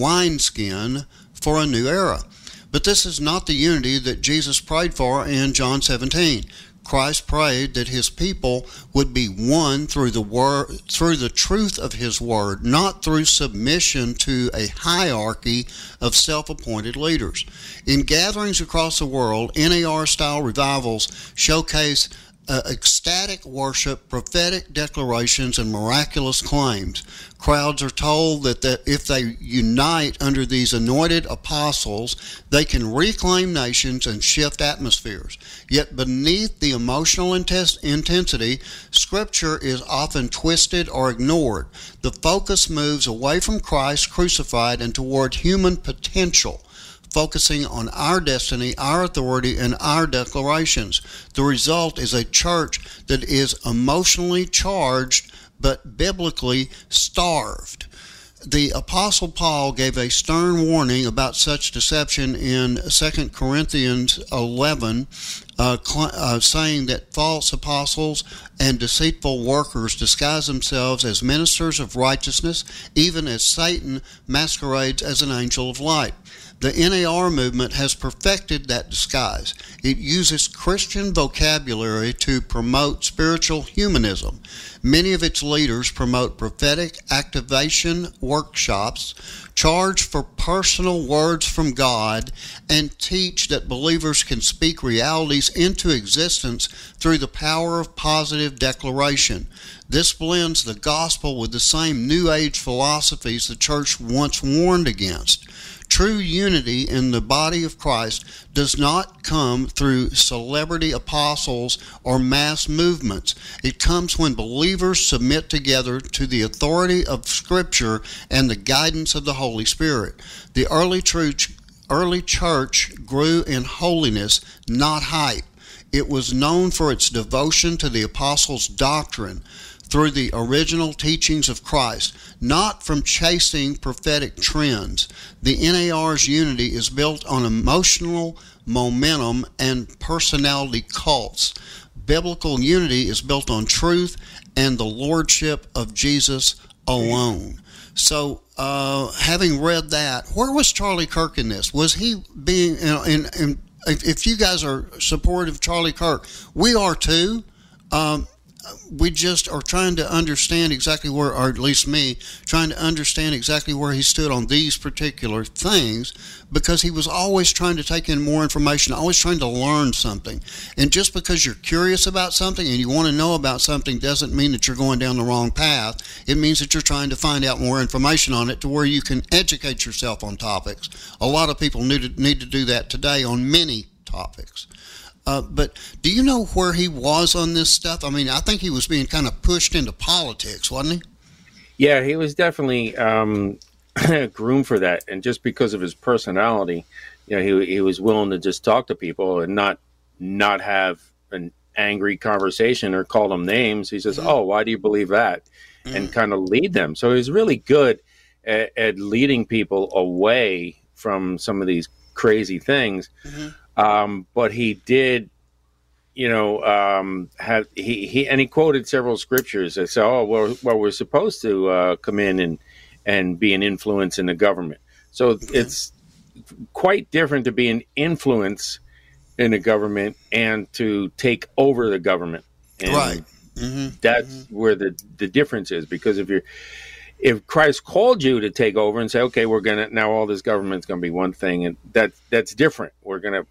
Speaker 2: wineskin for a new era. But this is not the unity that Jesus prayed for in John seventeen. Christ prayed that his people would be one through the word, through the truth of his word, not through submission to a hierarchy of self-appointed leaders. In gatherings across the world, N A R-style revivals showcase uh, ecstatic worship, prophetic declarations, and miraculous claims. Crowds are told that, that if they unite under these anointed apostles, they can reclaim nations and shift atmospheres. Yet beneath the emotional intes- intensity, Scripture is often twisted or ignored. The focus moves away from Christ crucified and toward human potential, focusing on our destiny, our authority, and our declarations. The result is a church that is emotionally charged but biblically starved. The Apostle Paul gave a stern warning about such deception in Second Corinthians eleven, uh, cl- uh, saying that false apostles and deceitful workers disguise themselves as ministers of righteousness, even as Satan masquerades as an angel of light. The N A R movement has perfected that disguise. It uses Christian vocabulary to promote spiritual humanism. Many of its leaders promote prophetic activation workshops, charge for personal words from God, and teach that believers can speak realities into existence through the power of positive declaration. This blends the gospel with the same New Age philosophies the church once warned against. True unity in the body of Christ does not come through celebrity apostles or mass movements. It comes when believers submit together to the authority of Scripture and the guidance of the Holy Spirit. The early church, early church grew in holiness, not hype. It was known for its devotion to the apostles' doctrine through the original teachings of Christ, not from chasing prophetic trends. The N A R's unity is built on emotional momentum and personality cults. Biblical unity is built on truth and the lordship of Jesus alone. So, uh, having read that, where was Charlie Kirk in this? Was he being, you know, in, in, if you guys are supportive of Charlie Kirk, we are too. Um, we just are trying to understand exactly where, or at least me, trying to understand exactly where he stood on these particular things, because he was always trying to take in more information, always trying to learn something. And just because you're curious about something and you want to know about something doesn't mean that you're going down the wrong path. It means that you're trying to find out more information on it to where you can educate yourself on topics. A lot of people need to, need to do that today on many topics. Uh, but do you know where he was on this stuff? I mean, I think he was being kind of pushed into politics, wasn't he?
Speaker 3: Yeah, he was definitely um, groomed for that. And just because of his personality, you know, he he was willing to just talk to people and not not have an angry conversation or call them names. He says, mm-hmm. oh, why do you believe that? Mm-hmm. And kind of lead them. So he was really good at, at leading people away from some of these crazy things. Mm-hmm. Um, but he did, you know, um, have he, he and he quoted several scriptures that say, "Oh, well, well, we're supposed to uh, come in and and be an influence in the government." So okay. It's quite different to be an influence in the government and to take over the government. And
Speaker 2: right. Mm-hmm.
Speaker 3: That's mm-hmm. where the the difference is, because if you're if Christ called you to take over and say, "Okay, we're gonna now all this government's gonna be one thing," and that that's different. We're gonna.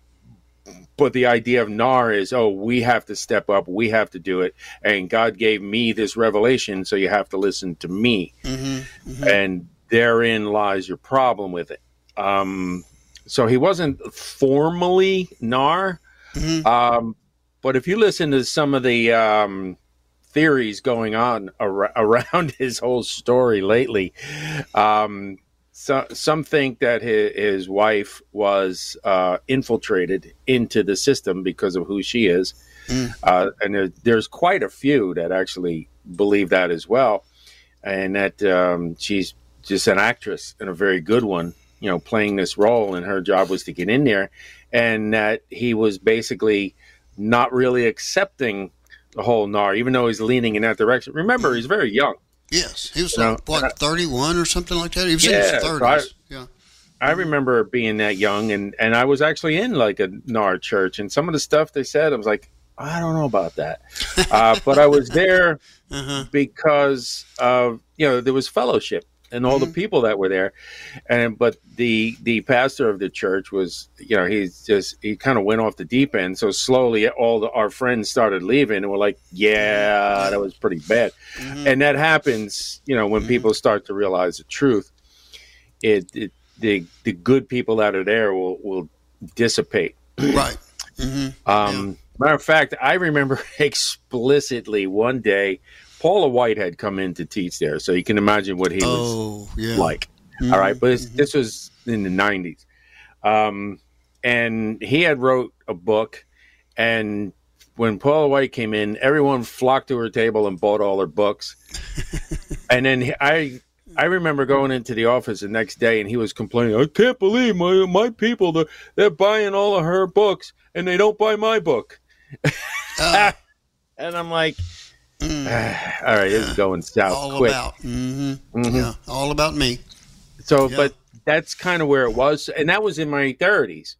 Speaker 3: But the idea of N A R is, oh, we have to step up, we have to do it, and God gave me this revelation, so you have to listen to me. Mm-hmm, mm-hmm. And therein lies your problem with it. Um, so he wasn't formally N A R, mm-hmm. um, but if you listen to some of the um, theories going on ar- around his whole story lately. Um, so, some think that his, his wife was uh, infiltrated into the system because of who she is. Mm. Uh, and there, there's quite a few that actually believe that as well. And that um, she's just an actress and a very good one, you know, playing this role, and her job was to get in there. And that he was basically not really accepting the whole N A R, even though he's leaning in that direction. Remember, he's very young.
Speaker 2: Yes, he was
Speaker 3: you
Speaker 2: like,
Speaker 3: know,
Speaker 2: what, thirty-one or something like that? He was
Speaker 3: yeah,
Speaker 2: in his thirties.
Speaker 3: I,
Speaker 2: yeah.
Speaker 3: I remember being that young, and, and I was actually in like a N A R church, and some of the stuff they said, I was like, I don't know about that. Uh, but I was there uh-huh. because of, you know, there was fellowship and all mm-hmm. the people that were there. And, but the, the pastor of the church was, you know, he's just, he kind of went off the deep end. So slowly all the, our friends started leaving, and we're like, yeah, that was pretty bad. Mm-hmm. And that happens, you know, when mm-hmm. people start to realize the truth, it, it, the, the good people that are there will, will dissipate.
Speaker 2: Right. Mm-hmm.
Speaker 3: Um, yeah. Matter of fact, I remember explicitly one day, Paula White had come in to teach there, so you can imagine what he
Speaker 2: oh,
Speaker 3: was
Speaker 2: yeah.
Speaker 3: like. Mm-hmm. All right, but mm-hmm. this was in the nineties. Um, and he had wrote a book, and when Paula White came in, everyone flocked to her table and bought all her books. And then I... I remember going into the office the next day, and he was complaining, I can't believe my my people, they're, they're buying all of her books, and they don't buy my book. Uh, and I'm like, mm, ah, all right, yeah, this is going south
Speaker 2: all
Speaker 3: quick.
Speaker 2: About, mm-hmm, mm-hmm. Yeah, all about me.
Speaker 3: So,
Speaker 2: yeah.
Speaker 3: But that's kind of where it was, and that was in my thirties.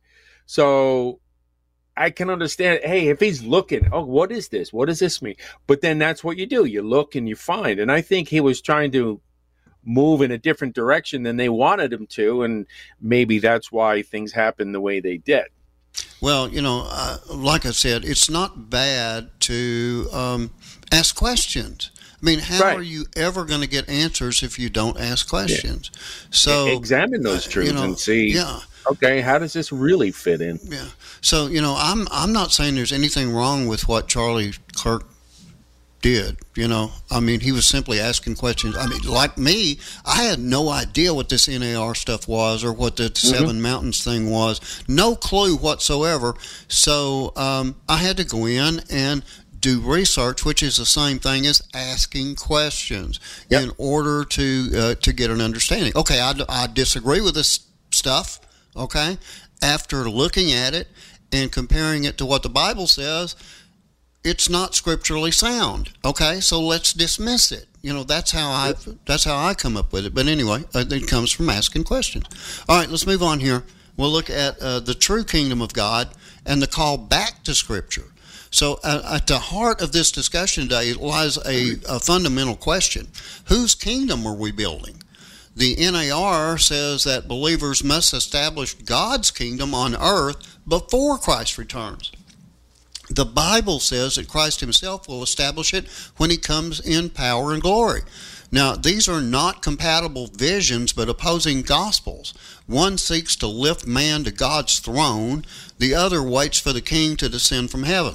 Speaker 3: So I can understand, hey, if he's looking, oh, what is this? What does this mean? But then that's what you do. You look and you find. And I think he was trying to move in a different direction than they wanted him to, and maybe that's why things happened the way they did.
Speaker 2: Well, you know, uh, like I said, it's not bad to um, ask questions. I mean, how right. are you ever going to get answers if you don't ask questions? Yeah. So
Speaker 3: examine those truths uh, you know, and see,
Speaker 2: yeah.
Speaker 3: okay, how does this really fit in?
Speaker 2: Yeah. So, you know, I'm I'm not saying there's anything wrong with what Charlie Kirk did, you know. I mean, he was simply asking questions. I mean, like me, I had no idea what this N A R stuff was or what the mm-hmm. Seven Mountains thing was. No clue whatsoever. So um, I had to go in and do research, which is the same thing as asking questions yep. in order to uh, to get an understanding. Okay, I, I disagree with this stuff, okay? After looking at it and comparing it to what the Bible says, it's not scripturally sound. Okay, so let's dismiss it. You know, that's how I that's how I come up with it. But anyway, it comes from asking questions. All right, let's move on here. We'll look at uh, the true kingdom of God and the call back to Scripture. So uh, at the heart of this discussion today lies a, a fundamental question. Whose kingdom are we building? The N A R says that believers must establish God's kingdom on earth before Christ returns. The Bible says that Christ himself will establish it when he comes in power and glory. Now, these are not compatible visions, but opposing gospels. One seeks to lift man to God's throne. The other waits for the king to descend from heaven.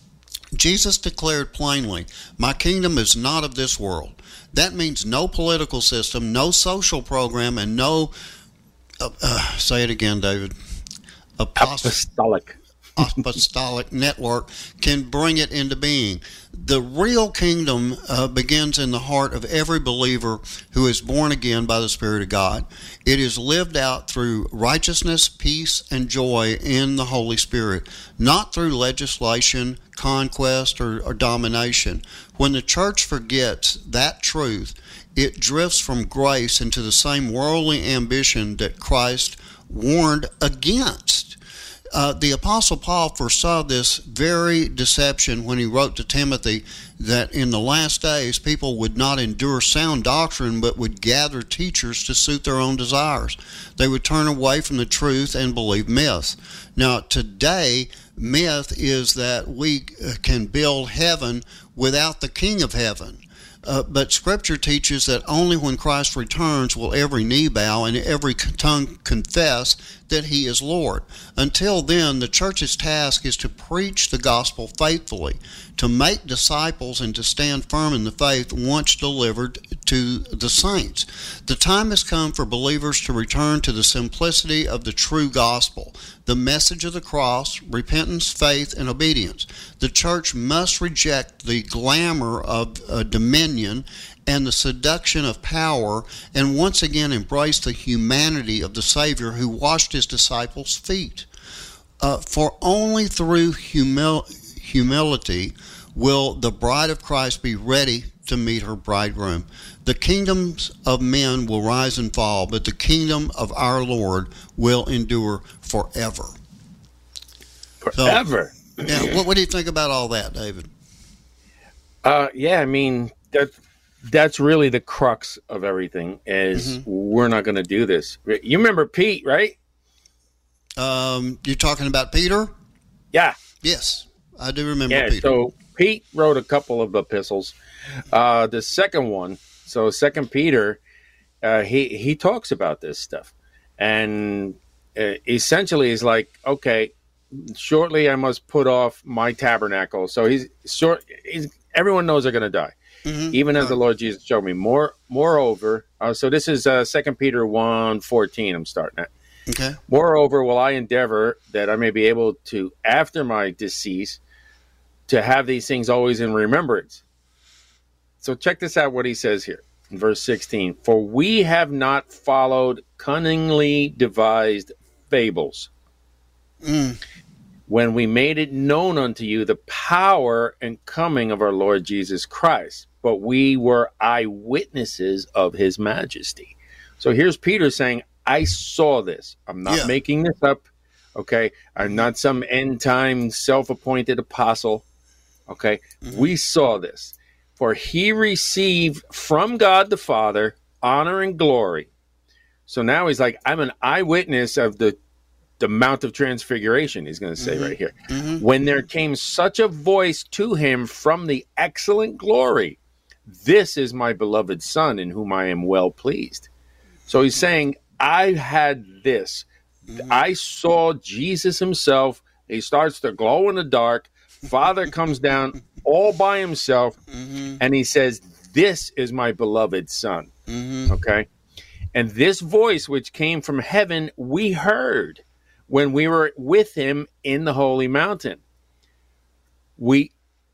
Speaker 2: Jesus declared plainly, "My kingdom is not of this world." That means no political system, no social program, and no, uh, uh, say it again, David, Apost-
Speaker 3: apostolic.
Speaker 2: apostolic network can bring it into being. The real kingdom uh, begins in the heart of every believer who is born again by the Spirit of God. It is lived out through righteousness, peace, and joy in the Holy Spirit, not through legislation, conquest, or, or domination. When the church forgets that truth, it drifts from grace into the same worldly ambition that Christ warned against. Uh, the Apostle Paul foresaw this very deception when he wrote to Timothy that in the last days people would not endure sound doctrine but would gather teachers to suit their own desires. They would turn away from the truth and believe myths. Now today, myth is that we can build heaven without the King of Heaven. Uh, but Scripture teaches that only when Christ returns will every knee bow and every tongue confess that he is Lord. Until then, the church's task is to preach the gospel faithfully, to make disciples, and to stand firm in the faith once delivered to the saints. The time has come for believers to return to the simplicity of the true gospel, the message of the cross, repentance, faith, and obedience. The church must reject the glamour of uh, dominion and the seduction of power, and once again embrace the humanity of the Savior who washed his disciples' feet. Uh, for only through humil- humility will the bride of Christ be ready to meet her bridegroom. The kingdoms of men will rise and fall, but the kingdom of our Lord will endure forever.
Speaker 3: Forever.
Speaker 2: So, yeah, what, what do you think about all that, David?
Speaker 3: Uh, yeah, I mean, that, that's really the crux of everything, is mm-hmm. we're not going to do this. You remember Pete, right?
Speaker 2: Um, you're talking about Peter?
Speaker 3: Yeah.
Speaker 2: Yes, I do remember
Speaker 3: yeah,
Speaker 2: Peter.
Speaker 3: So Pete wrote a couple of epistles. Uh, the second one, so Second Peter, uh, he, he talks about this stuff. And uh, essentially is like, okay, shortly I must put off my tabernacle. So he's short. He's, everyone knows they're going to die. Mm-hmm. Even as the Lord Jesus showed me. More, moreover, uh, so this is uh, Second Peter one fourteen. I'm starting at.
Speaker 2: Okay.
Speaker 3: Moreover, will I endeavor that I may be able to, after my decease, to have these things always in remembrance. So check this out, what he says here in verse sixteen. For we have not followed cunningly devised fables, mm. when we made it known unto you the power and coming of our Lord Jesus Christ, but we were eyewitnesses of his majesty. So here's Peter saying, I saw this. I'm not yeah. making this up. Okay. I'm not some end time self-appointed apostle. Okay. Mm-hmm. We saw this. For he received from God the Father honor and glory. So now he's like, I'm an eyewitness of the, the Mount of Transfiguration, he's going to say mm-hmm. right here. Mm-hmm. When there came such a voice to him from the excellent glory, this is my beloved Son in whom I am well pleased. So he's saying, I had this. Mm-hmm. I saw Jesus himself. He starts to glow in the dark. Father comes down all by himself, mm-hmm. and he says, this is my beloved Son. Mm-hmm. Okay? And this voice which came from heaven, we heard when we were with him in the holy mountain. We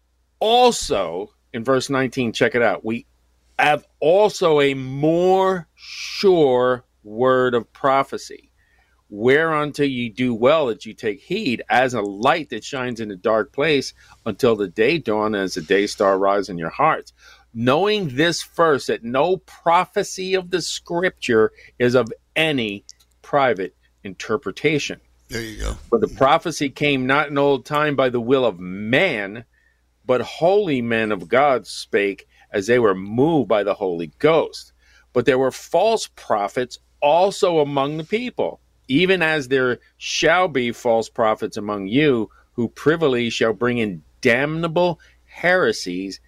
Speaker 3: also, in verse nineteen, check it out, we have also a more sure word of prophecy, whereunto you do well that you take heed, as a light that shines in a dark place until the day dawn, as the day star rise in your hearts. Knowing this first, that no prophecy of the scripture is of any private interpretation.
Speaker 2: There you go.
Speaker 3: For the prophecy came not in old time by the will of man, but holy men of God spake as they were moved by the Holy Ghost. But there were false prophets also among the people, even as there shall be false prophets among you, who privily shall bring in damnable heresies,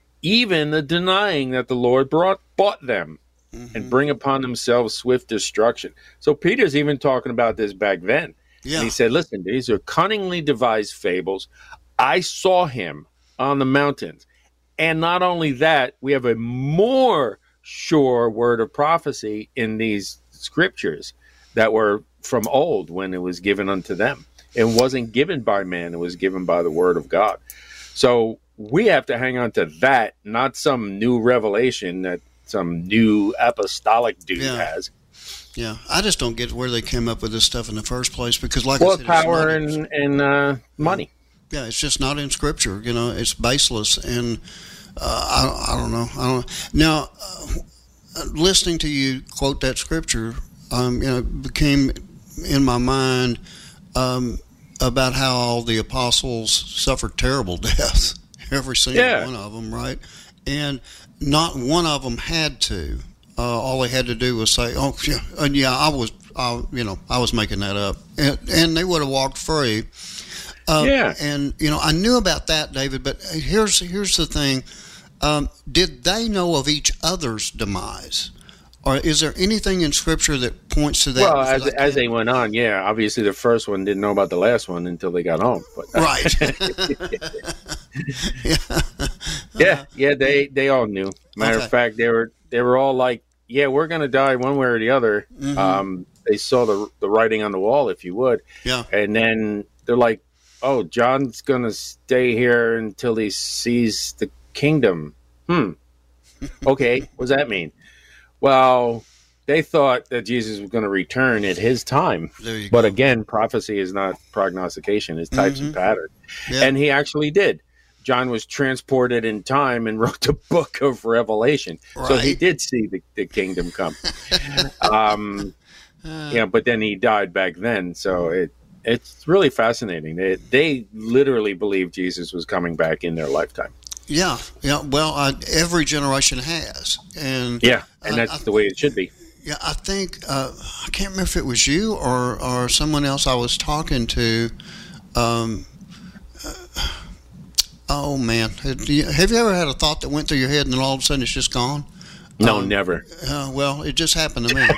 Speaker 3: even the denying that the Lord brought bought them, mm-hmm. and bring upon themselves swift destruction. So Peter's even talking about this back then. Yeah. And he said, listen, these are cunningly devised fables. I saw him on the mountains. And not only that, we have a more sure word of prophecy in these scriptures that were from old when it was given unto them. It wasn't given by man. It was given by the word of God. So we have to hang on to that, not some new revelation that some new apostolic dude yeah. has.
Speaker 2: Yeah, I just don't get where they came up with this stuff in the first place, because like
Speaker 3: well,
Speaker 2: I said,
Speaker 3: power
Speaker 2: it's
Speaker 3: and, and uh, money.
Speaker 2: Yeah, it's just not in Scripture. You know, it's baseless, and uh, I, I don't know. I don't. Now, uh, listening to you quote that Scripture, um, you know, became in my mind um, about how all the apostles suffered terrible deaths, every single yeah. one of them, right? And not one of them had to. Uh, all they had to do was say, "Oh, yeah, and yeah, I was, I, you know, I was making that up," and, and they would have walked free. Uh,
Speaker 3: yeah.
Speaker 2: And you know, I knew about that, David. But here's here's the thing: um, did they know of each other's demise, Or is there anything in Scripture that points to that?
Speaker 3: Well, as as they went on, yeah. Obviously, the first one didn't know about the last one until they got home. But,
Speaker 2: right.
Speaker 3: yeah. yeah, yeah. They they all knew. Matter okay. of fact, they were they were all like, "Yeah, we're going to die one way or the other." Mm-hmm. Um, they saw the the writing on the wall, if you would.
Speaker 2: Yeah.
Speaker 3: And then they're like, "Oh, John's going to stay here until he sees the kingdom." Hmm. Okay, what does that mean? Well, they thought that Jesus was going to return at his time. But go. Again, prophecy is not prognostication. It's types mm-hmm. and patterns. Yeah. And he actually did. John was transported in time and wrote the book of Revelation. Right. So he did see the, the kingdom come. um, uh, yeah, but then he died back then. So it it's really fascinating. They, they literally believed Jesus was coming back in their lifetime.
Speaker 2: Yeah, yeah. Well, uh, every generation has, and
Speaker 3: yeah, and that's I, the way it should be.
Speaker 2: Yeah, I think uh, I can't remember if it was you or or someone else I was talking to. Um, uh, oh man, have you, have you ever had a thought that went through your head and then all of a sudden it's just gone?
Speaker 3: No,
Speaker 2: um,
Speaker 3: never.
Speaker 2: Uh, well, it just happened to me.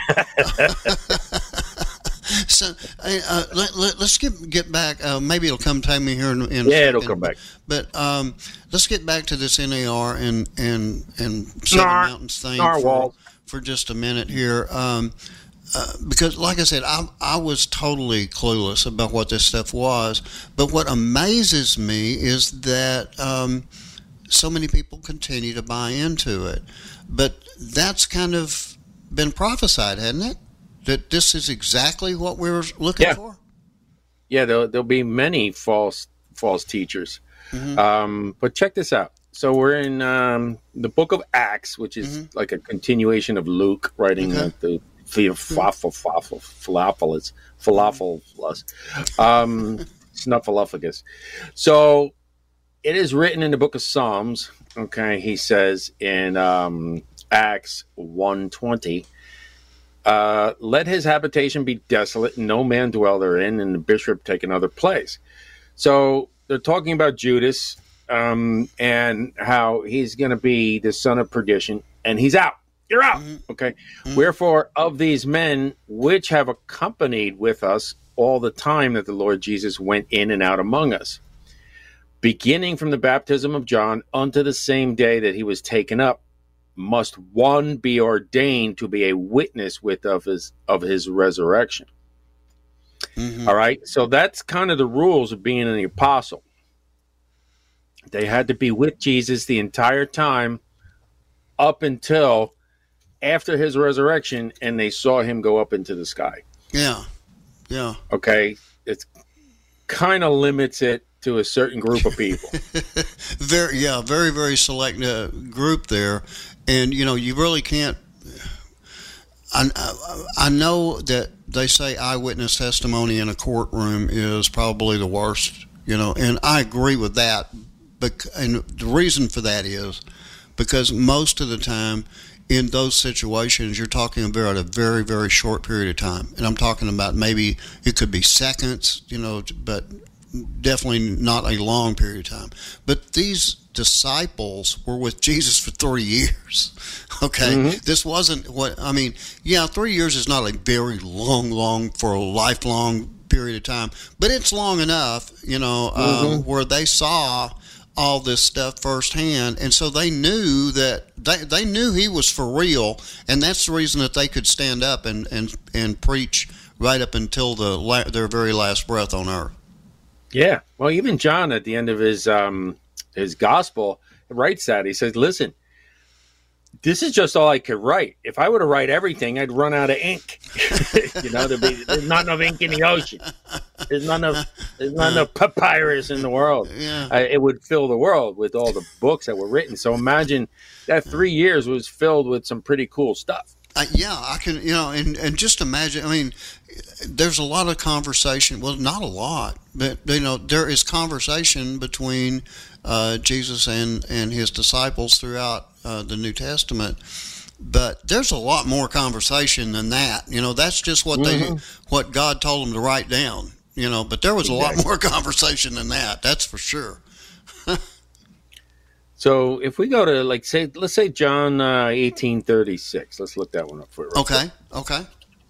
Speaker 2: So uh, let, let, let's get get back. Uh, maybe it'll come to me here in, in
Speaker 3: yeah,
Speaker 2: a
Speaker 3: it'll come back.
Speaker 2: But um, let's get back to this N A R and and and Seven
Speaker 3: Nar-
Speaker 2: Mountains thing
Speaker 3: for,
Speaker 2: for just a minute here, um, uh, because like I said, I I was totally clueless about what this stuff was. But what amazes me is that um, so many people continue to buy into it. But that's kind of been prophesied, hasn't it? That this is exactly what we were looking
Speaker 3: yeah.
Speaker 2: for?
Speaker 3: Yeah, there'll, there'll be many false false teachers. Mm-hmm. Um, but check this out. So we're in um, the book of Acts, which is mm-hmm. like a continuation of Luke writing okay. the Theophilus, Philophilus, Philophilus, um, Snuffleupagus. So it is written in the book of Psalms. Okay, he says in um, Acts one twenty. Uh, let his habitation be desolate, and no man dwell therein, and the bishop take another place. So they're talking about Judas um, and how he's going to be the son of perdition, and he's out. You're out. Mm-hmm. Okay. Mm-hmm. Wherefore, of these men which have accompanied with us all the time that the Lord Jesus went in and out among us, beginning from the baptism of John unto the same day that he was taken up, must one be ordained to be a witness with of his of his resurrection. Mm-hmm. All right, so that's kind of the rules of being an apostle. They had to be with Jesus the entire time up until after his resurrection, and they saw him go up into the sky.
Speaker 2: Yeah, yeah.
Speaker 3: Okay, it kind of limits it to a certain group of people.
Speaker 2: very, yeah, very, very select uh, group there. And, you know, you really can't, I, I know that they say eyewitness testimony in a courtroom is probably the worst, you know, and I agree with that. But, and the reason for that is because most of the time in those situations, you're talking about a very, very short period of time. And I'm talking about maybe it could be seconds, you know, but definitely not a long period of time. But these disciples were with Jesus for three years. Okay, mm-hmm. This wasn't what I mean. Yeah, three years is not a very long, long for a lifelong period of time, but it's long enough, you know, mm-hmm. uh, where they saw all this stuff firsthand, and so they knew that they they knew he was for real, and that's the reason that they could stand up and and and preach right up until the their very last breath on earth.
Speaker 3: Yeah, well, even John at the end of his um, his gospel writes that. He says, listen, this is just all I could write. If I were to write everything, I'd run out of ink. you know, there'd be, there's not enough ink in the ocean. There's not enough, there's not enough papyrus in the world.
Speaker 2: Yeah.
Speaker 3: Uh, it would fill the world with all the books that were written. So imagine that three years was filled with some pretty cool stuff.
Speaker 2: Uh, yeah, I can, you know, and, and just imagine, I mean, there's a lot of conversation, well, not a lot, but, you know, there is conversation between uh, Jesus and, and his disciples throughout uh, the New Testament, but there's a lot more conversation than that. You know, that's just what mm-hmm. they, what God told them to write down, you know, but there was a exactly. lot more conversation than that, that's for sure.
Speaker 3: So if we go to, like, say, let's say John uh, eighteen thirty-six. Let's look that one up for you.
Speaker 2: Okay, okay.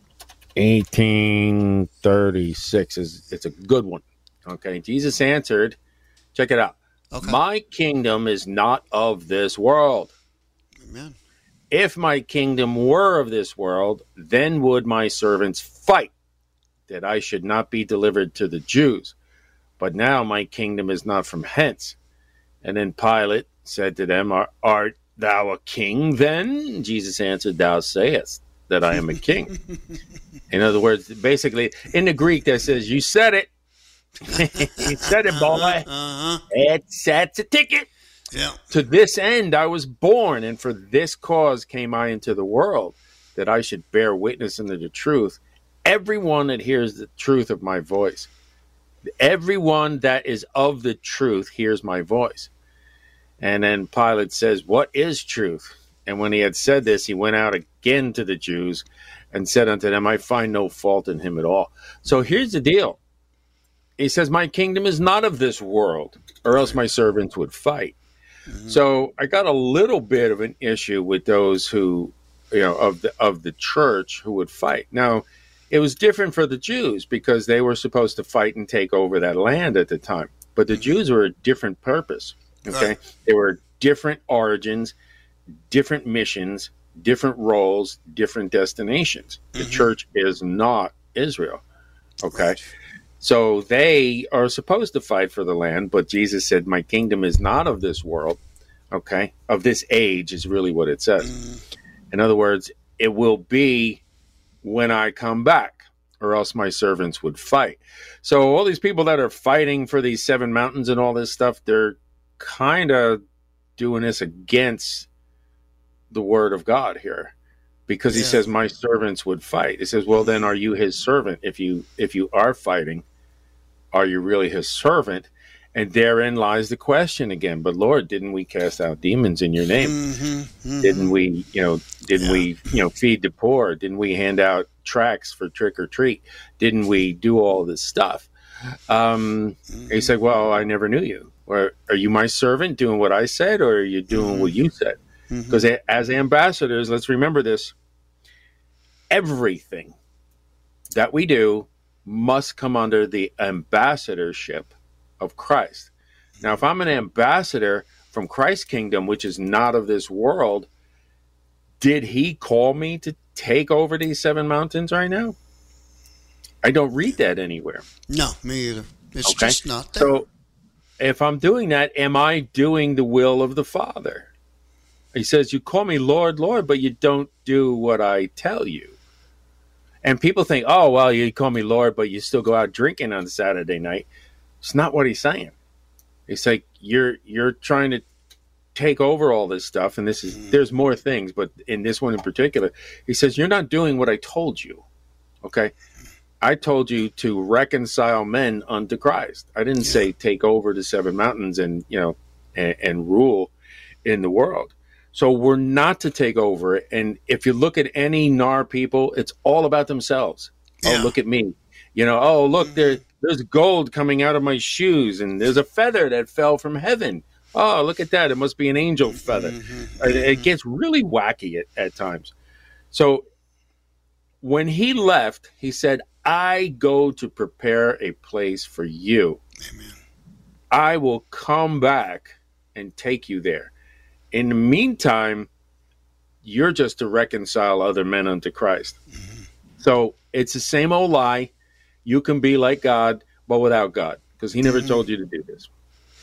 Speaker 3: eighteen thirty-six is it's a good one. Okay, Jesus answered, check it out.
Speaker 2: Okay.
Speaker 3: My kingdom is not of this world.
Speaker 2: Amen.
Speaker 3: If my kingdom were of this world, then would my servants fight, that I should not be delivered to the Jews. But now my kingdom is not from hence. And then Pilate said to them, Art, art thou a king then? Jesus answered, Thou sayest that I am a king. In other words, basically, in the Greek that says, you said it. You said it, boy.
Speaker 2: Uh-huh.
Speaker 3: It's, that's a ticket.
Speaker 2: Yeah.
Speaker 3: To this end I was born, and for this cause came I into the world, that I should bear witness unto the truth. Everyone that hears the truth of my voice, everyone that is of the truth hears my voice. And then Pilate says, what is truth? And when he had said this, he went out again to the Jews and said unto them, I find no fault in him at all. So here's the deal. He says, my kingdom is not of this world, or else my servants would fight. Mm-hmm. So I got a little bit of an issue with those who, you know, of the of the church who would fight. Now, it was different for the Jews because they were supposed to fight and take over that land at the time. But the mm-hmm. Jews were a different purpose. Okay, right. They were different origins, different missions, different roles, different destinations. Mm-hmm. The church is not Israel. Okay. Right. So they are supposed to fight for the land, but Jesus said, my kingdom is not of this world, okay? Of this age is really what it says. Mm. In other words, it will be when I come back, or else my servants would fight. So all these people that are fighting for these seven mountains and all this stuff, they're kind of doing this against the word of God here. Because he yeah. says, my servants would fight. He says, well, then are you his servant? If you if you are fighting, are you really his servant? And therein lies the question again. But Lord, didn't we cast out demons in your name? Mm-hmm, mm-hmm. Didn't we, you know, didn't yeah. we, you know, feed the poor? Didn't we hand out tracts for trick or treat? Didn't we do all this stuff? Um, mm-hmm. He said, well, I never knew you. Or are you my servant doing what I said, or are you doing mm-hmm. what you said? Because mm-hmm. as ambassadors, let's remember this. Everything that we do must come under the ambassadorship of Christ. Now, if I'm an ambassador from Christ's kingdom, which is not of this world, did he call me to take over these seven mountains right now? I don't read that anywhere.
Speaker 2: No, me either. It's
Speaker 3: okay?
Speaker 2: just not there.
Speaker 3: So if I'm doing that, am I doing the will of the Father? He says, you call me Lord, Lord, but you don't do what I tell you. And people think, oh, well, you call me Lord, but you still go out drinking on Saturday night. It's not what he's saying. He's like, you're you're trying to take over all this stuff, and this is mm. there's more things, but in this one in particular, he says, you're not doing what I told you. Okay? I told you to reconcile men unto Christ. I didn't yeah. say take over the seven mountains and, you know, and, and rule in the world. So we're not to take over. And if you look at any N A R people, it's all about themselves. Yeah. Oh, look at me. You know, oh, look, mm-hmm. there, there's gold coming out of my shoes, and there's a feather that fell from heaven. Oh, look at that. It must be an angel feather. Mm-hmm. It, it gets really wacky at, at times. So when he left, he said, I go to prepare a place for you. Amen. I will come back and take you there. In the meantime, you're just to reconcile other men unto Christ. Mm-hmm. So it's the same old lie. You can be like God, but without God, because he never mm-hmm. told you to do this.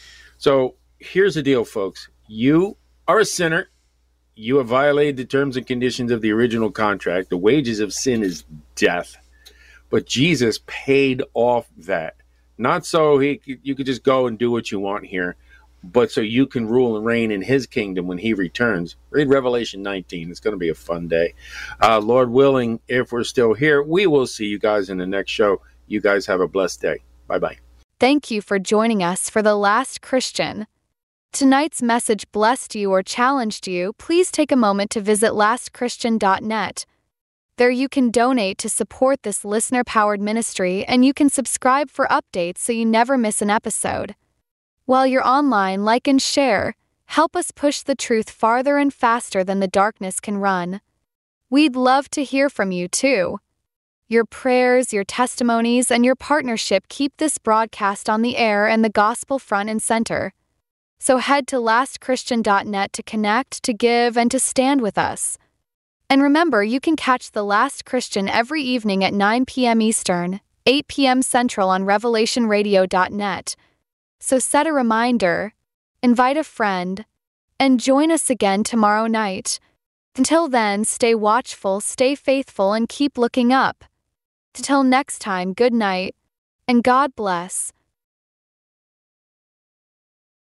Speaker 3: So here's the deal, folks. You are a sinner. You have violated the terms and conditions of the original contract. The wages of sin is death. But Jesus paid off that. Not so he you could just go and do what you want here, but so you can rule and reign in his kingdom when he returns. Read Revelation nineteen. It's going to be a fun day. Uh, Lord willing, if we're still here, we will see you guys in the next show. You guys have a blessed day. Bye-bye.
Speaker 1: Thank you for joining us for The Last Christian. Tonight's message blessed you or challenged you. Please take a moment to visit last christian dot net. There you can donate to support this listener-powered ministry, and you can subscribe for updates so you never miss an episode. While you're online, like and share. Help us push the truth farther and faster than the darkness can run. We'd love to hear from you, too. Your prayers, your testimonies, and your partnership keep this broadcast on the air and the gospel front and center. So head to last christian dot net to connect, to give, and to stand with us. And remember, you can catch The Last Christian every evening at nine p.m. Eastern, eight p.m. Central on revelation radio dot net. So set a reminder, invite a friend, and join us again tomorrow night. Until then, stay watchful, stay faithful, and keep looking up. Until next time, good night, and God bless.